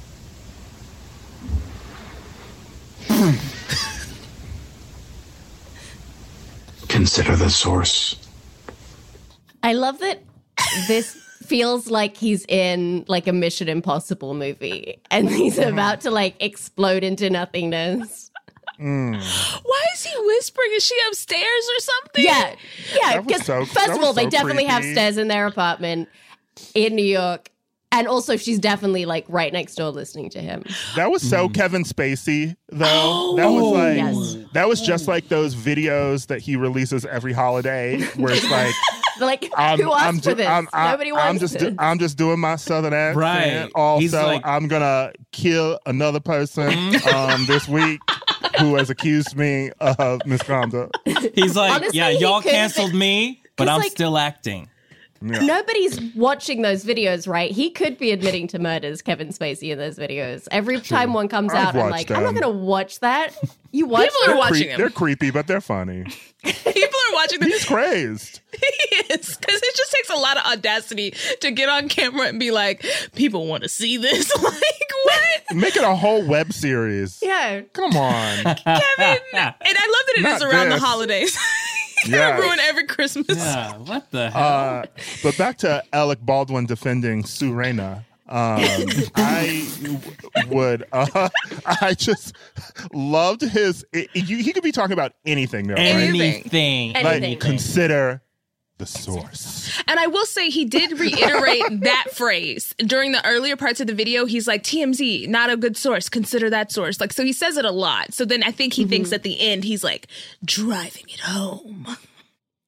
Consider the source. I love that this feels like he's in like a Mission Impossible movie and he's about to like explode into nothingness. Why is he whispering? Is she upstairs or something? Yeah. Yeah. That was Because so- first that of was all, they so definitely have creepy. stairs in their apartment in New York. And also, she's definitely like right next door listening to him. That was so Kevin Spacey, though. that was like yes. that was just like those videos that he releases every holiday, where it's like, They're like, I'm, who asked I'm for ju- this? I'm, I'm, Nobody I'm wants just, this. do- I'm just doing my southern accent. Right. Also, He's like- I'm gonna kill another person um, this week who has accused me of misconduct. He's like, Honestly, yeah, he y'all could've canceled been- me, but 'cause, I'm like- still acting. Yeah. Nobody's watching those videos, right? He could be admitting to murders, Kevin Spacey, in those videos. Every time one comes I've out, I'm watched like, I'm not them. going to watch that. You watch People are They're, watching creep- him. they're creepy, but they're funny. People are watching this. He's crazed. He is. Because it just takes a lot of audacity to get on camera and be like, people want to see this. Like, what? Make it a whole web series. Yeah. Come on. Kevin. And I love that it is Not around this. the holidays. Yeah. Ruin every Christmas. Yeah, what the hell? Uh, but back to Alec Baldwin defending Sue Reyna. Um, I w- would. Uh, I just loved his. It, it- you, he could be talking about anything there, right? Anything. Anything. Like consider the source. And I will say he did reiterate that phrase during the earlier parts of the video. He's like, T M Z, not a good source. Consider that source. Like, so he says it a lot. So then I think he thinks at the end, he's like driving it home.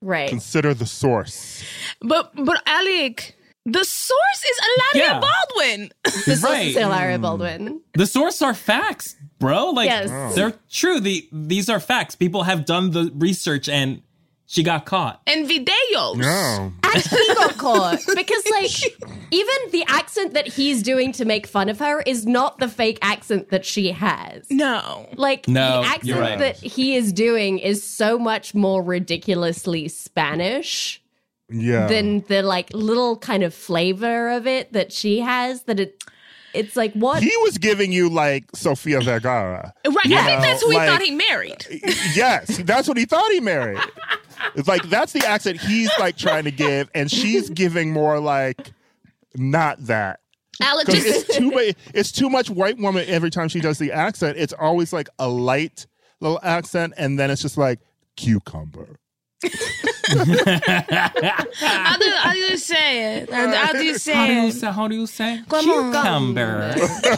Right. Consider the source. But but Alec, the source is Hilaria Yeah. Baldwin. The source Right. is Hilaria Baldwin. The source are facts, bro. Like Yes. they're true. The these are facts. People have done the research and she got caught. And videos. No. And he got caught. Because, like, even the accent that he's doing to make fun of her is not the fake accent that she has. No. Like, No, the accent you're right. that he is doing is so much more ridiculously Spanish Yeah. than the, like, little kind of flavor of it that she has that it... It's like, what? He was giving you like Sofia Vergara. Right. You I think know, that's who he like- thought he married. Yes, that's what he thought he married. It's like that's the accent he's like trying to give, and she's giving more like not that. Alec 'Cause just it's too much. It's too much white woman every time she does the accent. It's always like a light little accent, and then it's just like cucumber. how do how do you say it? How, how do you say How do you it? say? How do you say? Come on. Cucumber.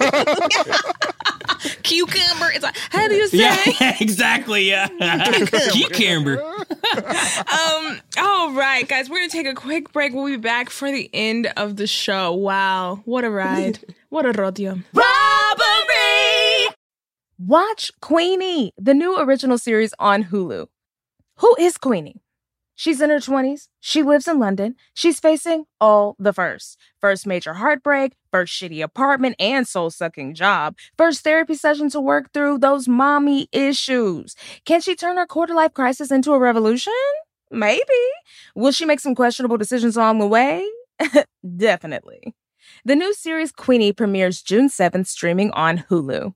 Cucumber. It's like, how do you say Yeah, it? exactly. Yeah, cucumber. Um, all right, guys, we're going to take a quick break. We'll be back for the end of the show. Wow. What a ride. What a rodeo. Robbery! Watch Queenie, the new original series on Hulu. Who is Queenie? She's in her twenties. She lives in London. She's facing all the firsts. First major heartbreak, first shitty apartment and soul-sucking job, first therapy session to work through those mommy issues. Can she turn her quarter-life crisis into a revolution? Maybe. Will she make some questionable decisions along the way? Definitely. The new series Queenie premieres June seventh, streaming on Hulu.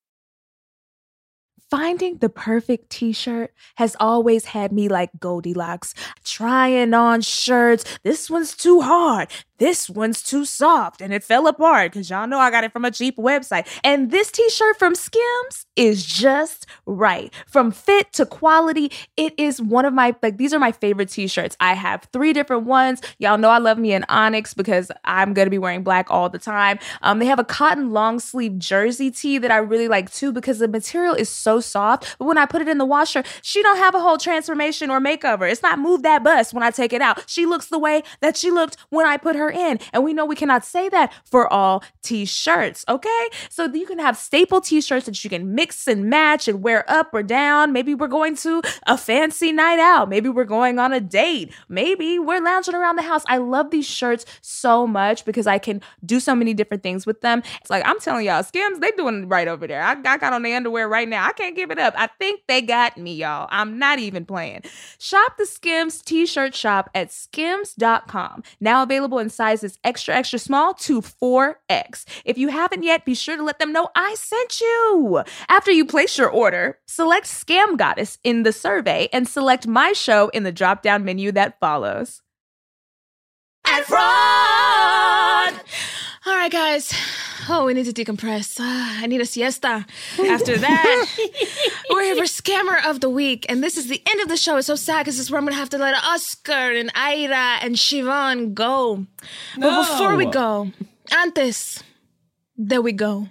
Finding the perfect t-shirt has always had me like Goldilocks, trying on shirts. This one's too hard. This one's too soft. And it fell apart because y'all know I got it from a cheap website. And this t-shirt from Skims is just right. From fit to quality, it is one of my, like, these are my favorite t-shirts. I have three different ones. Y'all know I love me an onyx because I'm going to be wearing black all the time. Um, they have a cotton long sleeve jersey tee that I really like too because the material is so soft. But when I put it in the washer, she don't have a whole transformation or makeover. It's not move that bust when I take it out. She looks the way that she looked when I put her in. And we know we cannot say that for all t-shirts, okay? So you can have staple t-shirts that you can mix and match and wear up or down. Maybe we're going to a fancy night out. Maybe we're going on a date. Maybe we're lounging around the house. I love these shirts so much because I can do so many different things with them. It's like, I'm telling y'all, Skims, they doing it right over there. I, I got on the underwear right now. I can't give it up. I think they got me, y'all. I'm not even playing. Shop the Skims t-shirt shop at skims dot com. Now available in sizes extra, extra small to four X. If you haven't yet, be sure to let them know I sent you. After you place your order, select Scam Goddess in the survey and select My Show in the drop-down menu that follows. At fraud! All right, guys. Oh, we need to decompress. Uh, I need a siesta. After that, we're here for Scammer of the Week. And this is the end of the show. It's so sad because this is where I'm going to have to let Oscar and Ira and Siobhan go. No. But before we go, antes, there we go.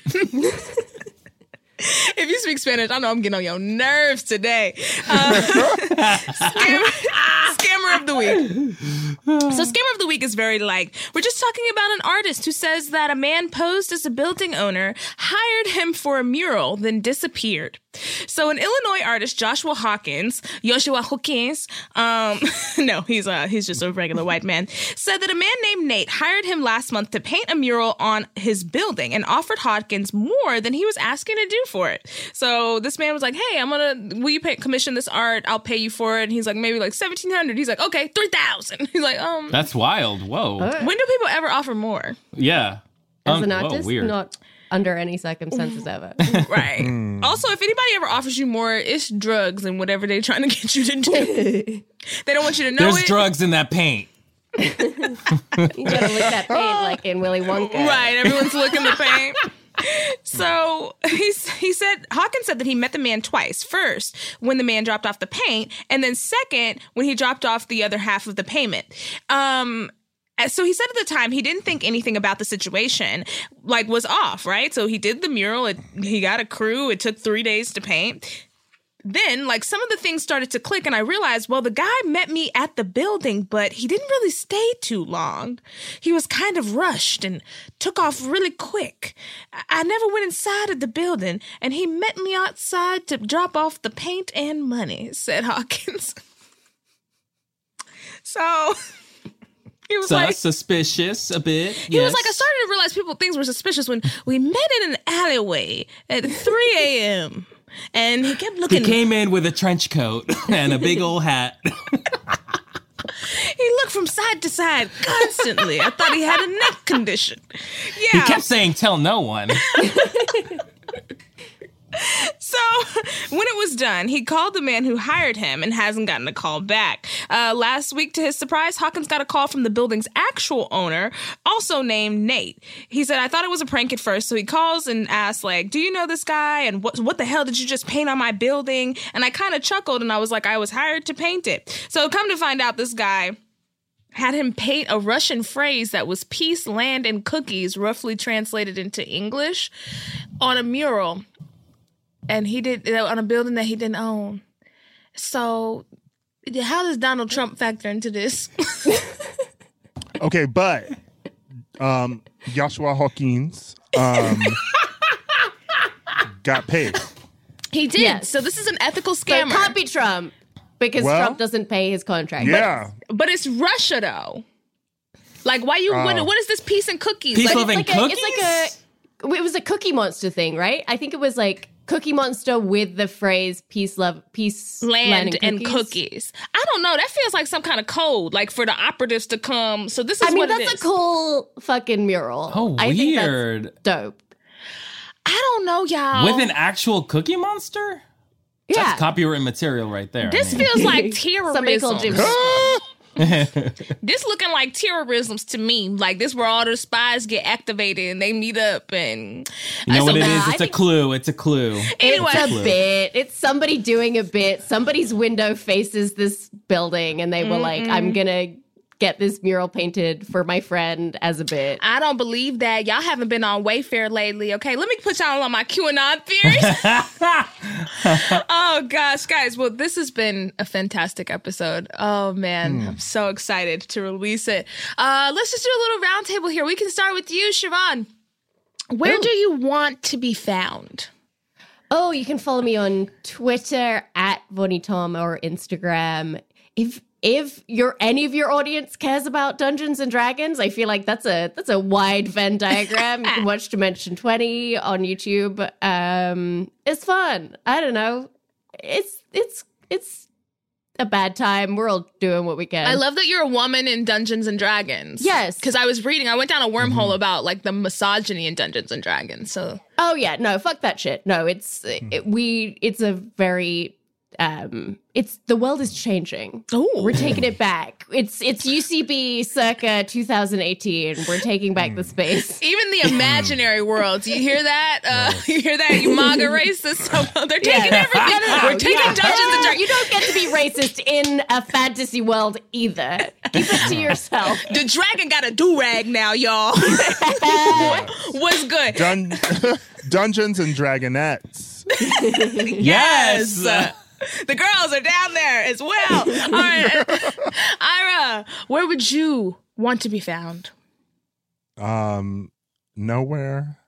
If you speak Spanish, I know I'm getting on your nerves today. Uh, scammer, scammer of the Week. So Scammer of the Week is very like, we're just talking about an artist who says that a man posed as a building owner, hired him for a mural, then disappeared. So an Illinois artist, Joshua Hawkins, Joshua Hawkins, um, no, he's uh, he's just a regular white man, said that a man named Nate hired him last month to paint a mural on his building and offered Hawkins more than he was asking to do for it. So this man was like, hey, I'm gonna, will you pay, commission this art? I'll pay you for it. And he's like, maybe like seventeen hundred. He's like, okay, three thousand. He's like, um. That's wild. Whoa. Uh, When do people ever offer more? Yeah. As Um, an whoa, artist, weird. not under any circumstances ever. Right. Also, if anybody ever offers you more, it's drugs and whatever they're trying to get you to do. They don't want you to know There's it. drugs in that paint. You gotta lick that paint like in Willy Wonka. Right, everyone's looking the paint. So he, he said, Hawkins said that he met the man twice. First, when the man dropped off the paint, and then second, when he dropped off the other half of the payment. Um, so he said at the time he didn't think anything about the situation, like, was off, right? So he did the mural. It, he got a crew. It took three days to paint. then, like, some of the things started to click, and I realized, well, the guy met me at the building, but he didn't really stay too long. He was kind of rushed and took off really quick. I, I never went inside of the building, and he met me outside to drop off the paint and money, said Hawkins. So... He was so like suspicious a bit. He yes. was like, I started to realize people things were suspicious when we met in an alleyway at three a.m. and he kept looking. He came in with a trench coat and a big old hat. He looked from side to side constantly. I thought he had a neck condition. Yeah. He kept saying, "Tell no one." So when it was done, he called the man who hired him and hasn't gotten a call back. Uh, last week, to his surprise, Hawkins got a call from the building's actual owner, also named Nate. He said, I thought it was a prank at first. So he calls and asks, like, do you know this guy? And what, what the hell did you just paint on my building? And I kind of chuckled and I was like, I was hired to paint it. So come to find out, this guy had him paint a Russian phrase that was peace, land, and cookies, roughly translated into English, on a mural. And he did on a building that he didn't own. So, how does Donald Trump factor into this? Okay, but um, Joshua Hawkins um, got paid. He did. Yes. So this is an ethical So scammer. it can't be Trump because Well, Trump doesn't pay his contract. Yeah. But, but it's Russia, though. Like, why you? Uh, what, what is this peace and cookies? Peace, Like, love, It's and like, a, cookies? it's like a. It was a Cookie Monster thing, right? I think it was like Cookie Monster with the phrase "peace, love, peace, land, land, and, cookies. cookies. I don't know. That feels like some kind of code, like for the operatives to come. So this is I mean, what it that's is. a cool fucking mural. Oh, I think that's weird. dope. I don't know, y'all. With an actual Cookie Monster? Yeah. That's copyright material right there. This I mean. feels like terrorism. Somebody called Jim. This looking like terrorisms to me. Like this where all the spies get activated and they meet up and You know I- what so- it nah, is? I It's a think- clue. It's a clue. Anyway, It's a Clue. bit. It's somebody doing a bit. Somebody's window faces this building, and they were like, "I'm gonna get this mural painted for my friend as a bit." I don't believe that. Y'all haven't been on Wayfair lately. Okay, let me put y'all on my QAnon theories. Oh gosh, guys. Well, this has been a fantastic episode. Oh man, I'm so excited to release it. Uh, let's just do a little roundtable here. We can start with you, Siobhan. Where Ooh. do you want to be found? Oh, you can follow me on Twitter at Vonnie Tom or Instagram. If if your any of your audience cares about Dungeons and Dragons, I feel like that's a that's a wide Venn diagram. You can watch Dimension twenty on YouTube. Um, it's fun. I don't know. It's it's it's a bad time. We're all doing what we can. I love that you're a woman in Dungeons and Dragons. Yes. Because I was reading, I went down a wormhole about like the misogyny in Dungeons and Dragons. So Oh yeah, no, fuck that shit. No, it's it, we. It's a very. Um, it's the world is changing. Ooh. We're taking it back. It's it's U C B circa two thousand eighteen. We're taking back the space. even the imaginary worlds, you hear that? Uh, you hear that? You MAGA racists? So they're taking Yeah. everything. No, no, no. We're taking Yeah. Dungeons and Dragons. You don't get to be racist in a fantasy world either. Keep it to yourself. The dragon got a do-rag now, y'all. What's good? Dun- Dungeons and Dragonettes. Yes. The girls are down there as well. All right. Ira, where would you want to be found? Um, nowhere.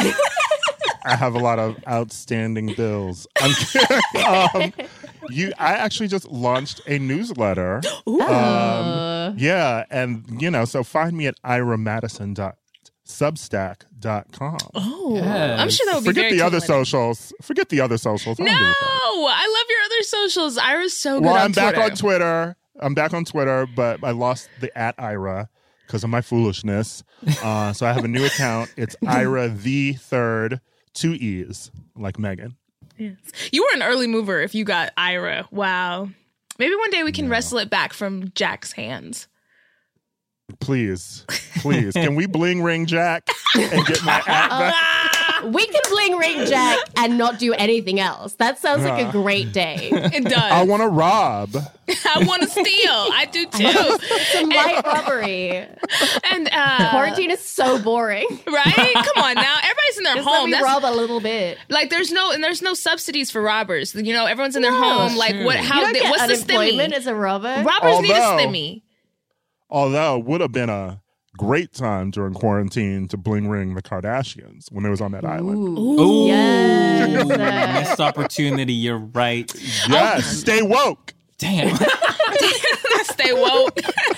I have a lot of outstanding bills. I'm kidding. Um, you, I actually just launched a newsletter. Um, yeah, and you know, so find me at ira madison dot substack dot com. Oh, Yes. I'm sure that would be Forget very the other titillating. socials. Forget the other socials. I No, don't give a fuck. I love your other socials. Ira's so good Well, on I'm back Twitter. on Twitter. I'm back on Twitter, but I lost the at Ira because of my foolishness. Uh, so I have a new account. It's Ira the Third, two E's, like Megan. Yes. You were an early mover if you got Ira. Wow. Maybe one day we can wrestle it back from Jack's hands. Please, please, can we bling ring Jack and get my at back? We can bling ring Jack and not do anything else. That sounds like a great day. It does. I want to rob. I want to steal. I do too. Some light robbery. And uh, quarantine is so boring, right? Come on now, everybody's in their Just home. Let me rob a little bit. Like there's no and there's no subsidies for robbers. You know, everyone's in their No, home. Like true. what? How? You don't They, get what's the unemployment stimmy? as a robber. Robbers need a Although- stimmy. Although it would have been a great time during quarantine to bling ring the Kardashians when they was on that island. Ooh. Yes. Missed opportunity. You're right. Yes, stay woke. Damn. Stay woke.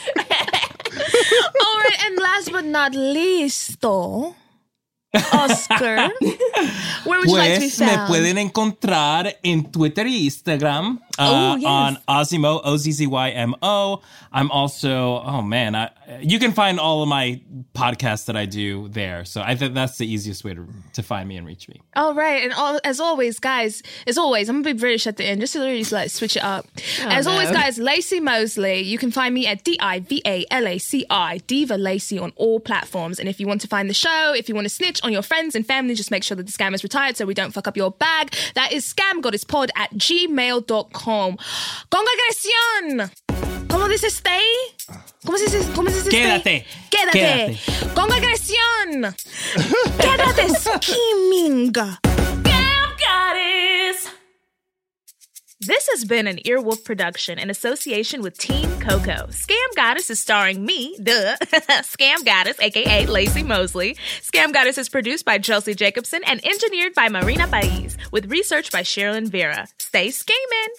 All right, and last but not least, though, Oscar, where would you like to be Pues me found? pueden encontrar en Twitter y Instagram uh, Oh, yes. on Ozzymo, O Z Z Y M O. I'm also, oh man, I, you can find all of my podcasts that I do there. So I think that's the easiest way to, to find me and reach me. All right, and all, as always, guys, as always, I'm gonna be British at the end, just to really like switch it up. as no. always, guys, Lacey Mosley. You can find me at D I V A L A C I, Diva Lacey, on all platforms. And if you want to find the show, if you want to snitch on your friends and family, just make sure that the scam is retired so we don't fuck up your bag. That is scamgoddesspod at gmail dot com. Congregación. ¿Cómo dice stay? ¿Cómo se dice? ¿Cómo se dice stay? Quédate. Quédate. Quédate. Congregación. Quédate skimming. Scam Goddess. This has been an Earwolf production in association with Team Coco. Scam Goddess is starring me, duh, Scam Goddess, aka Lacey Mosley. Scam Goddess is produced by Chelsea Jacobson and engineered by Marina Baiz, with research by Sherilyn Vera. Stay scamming!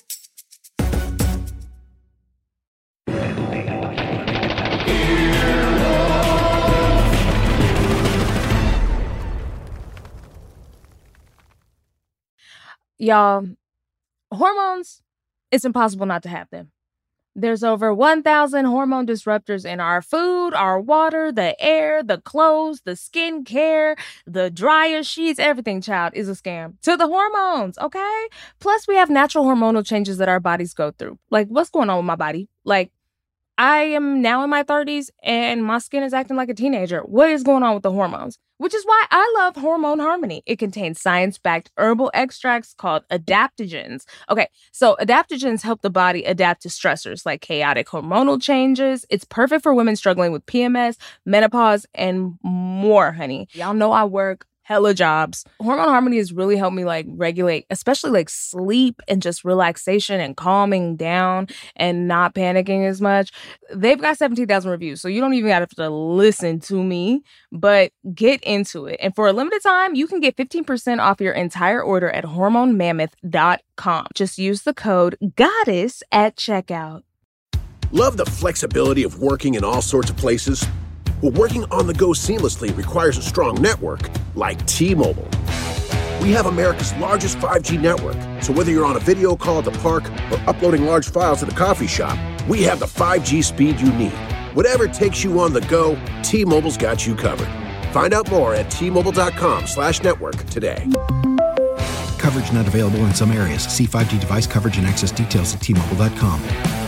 Y'all, hormones, it's impossible not to have them. There's over one thousand hormone disruptors in our food, our water, the air, the clothes, the skin care, the dryer sheets, everything, child, is a scam. To the hormones, okay? Plus, we have natural hormonal changes that our bodies go through. Like, what's going on with my body? Like, I am now in my thirties and my skin is acting like a teenager. What is going on with the hormones? Which is why I love Hormone Harmony. It contains science-backed herbal extracts called adaptogens. Okay, so adaptogens help the body adapt to stressors like chaotic hormonal changes. It's perfect for women struggling with P M S, menopause, and more, honey. Y'all know I work hella jobs. Hormone Harmony has really helped me like regulate, especially like sleep and just relaxation and calming down and not panicking as much. They've got seventeen thousand reviews, so you don't even have to listen to me, but get into it. And for a limited time, you can get fifteen percent off your entire order at hormone mammoth dot com. Just use the code GODDESS at checkout. Love the flexibility of working in all sorts of places? Well, working on the go seamlessly requires a strong network like T-Mobile. We have America's largest five G network, so whether you're on a video call at the park or uploading large files at a coffee shop, we have the five G speed you need. Whatever takes you on the go, T-Mobile's got you covered. Find out more at T Mobile dot com slash network today. Coverage not available in some areas. See five G device coverage and access details at T Mobile dot com.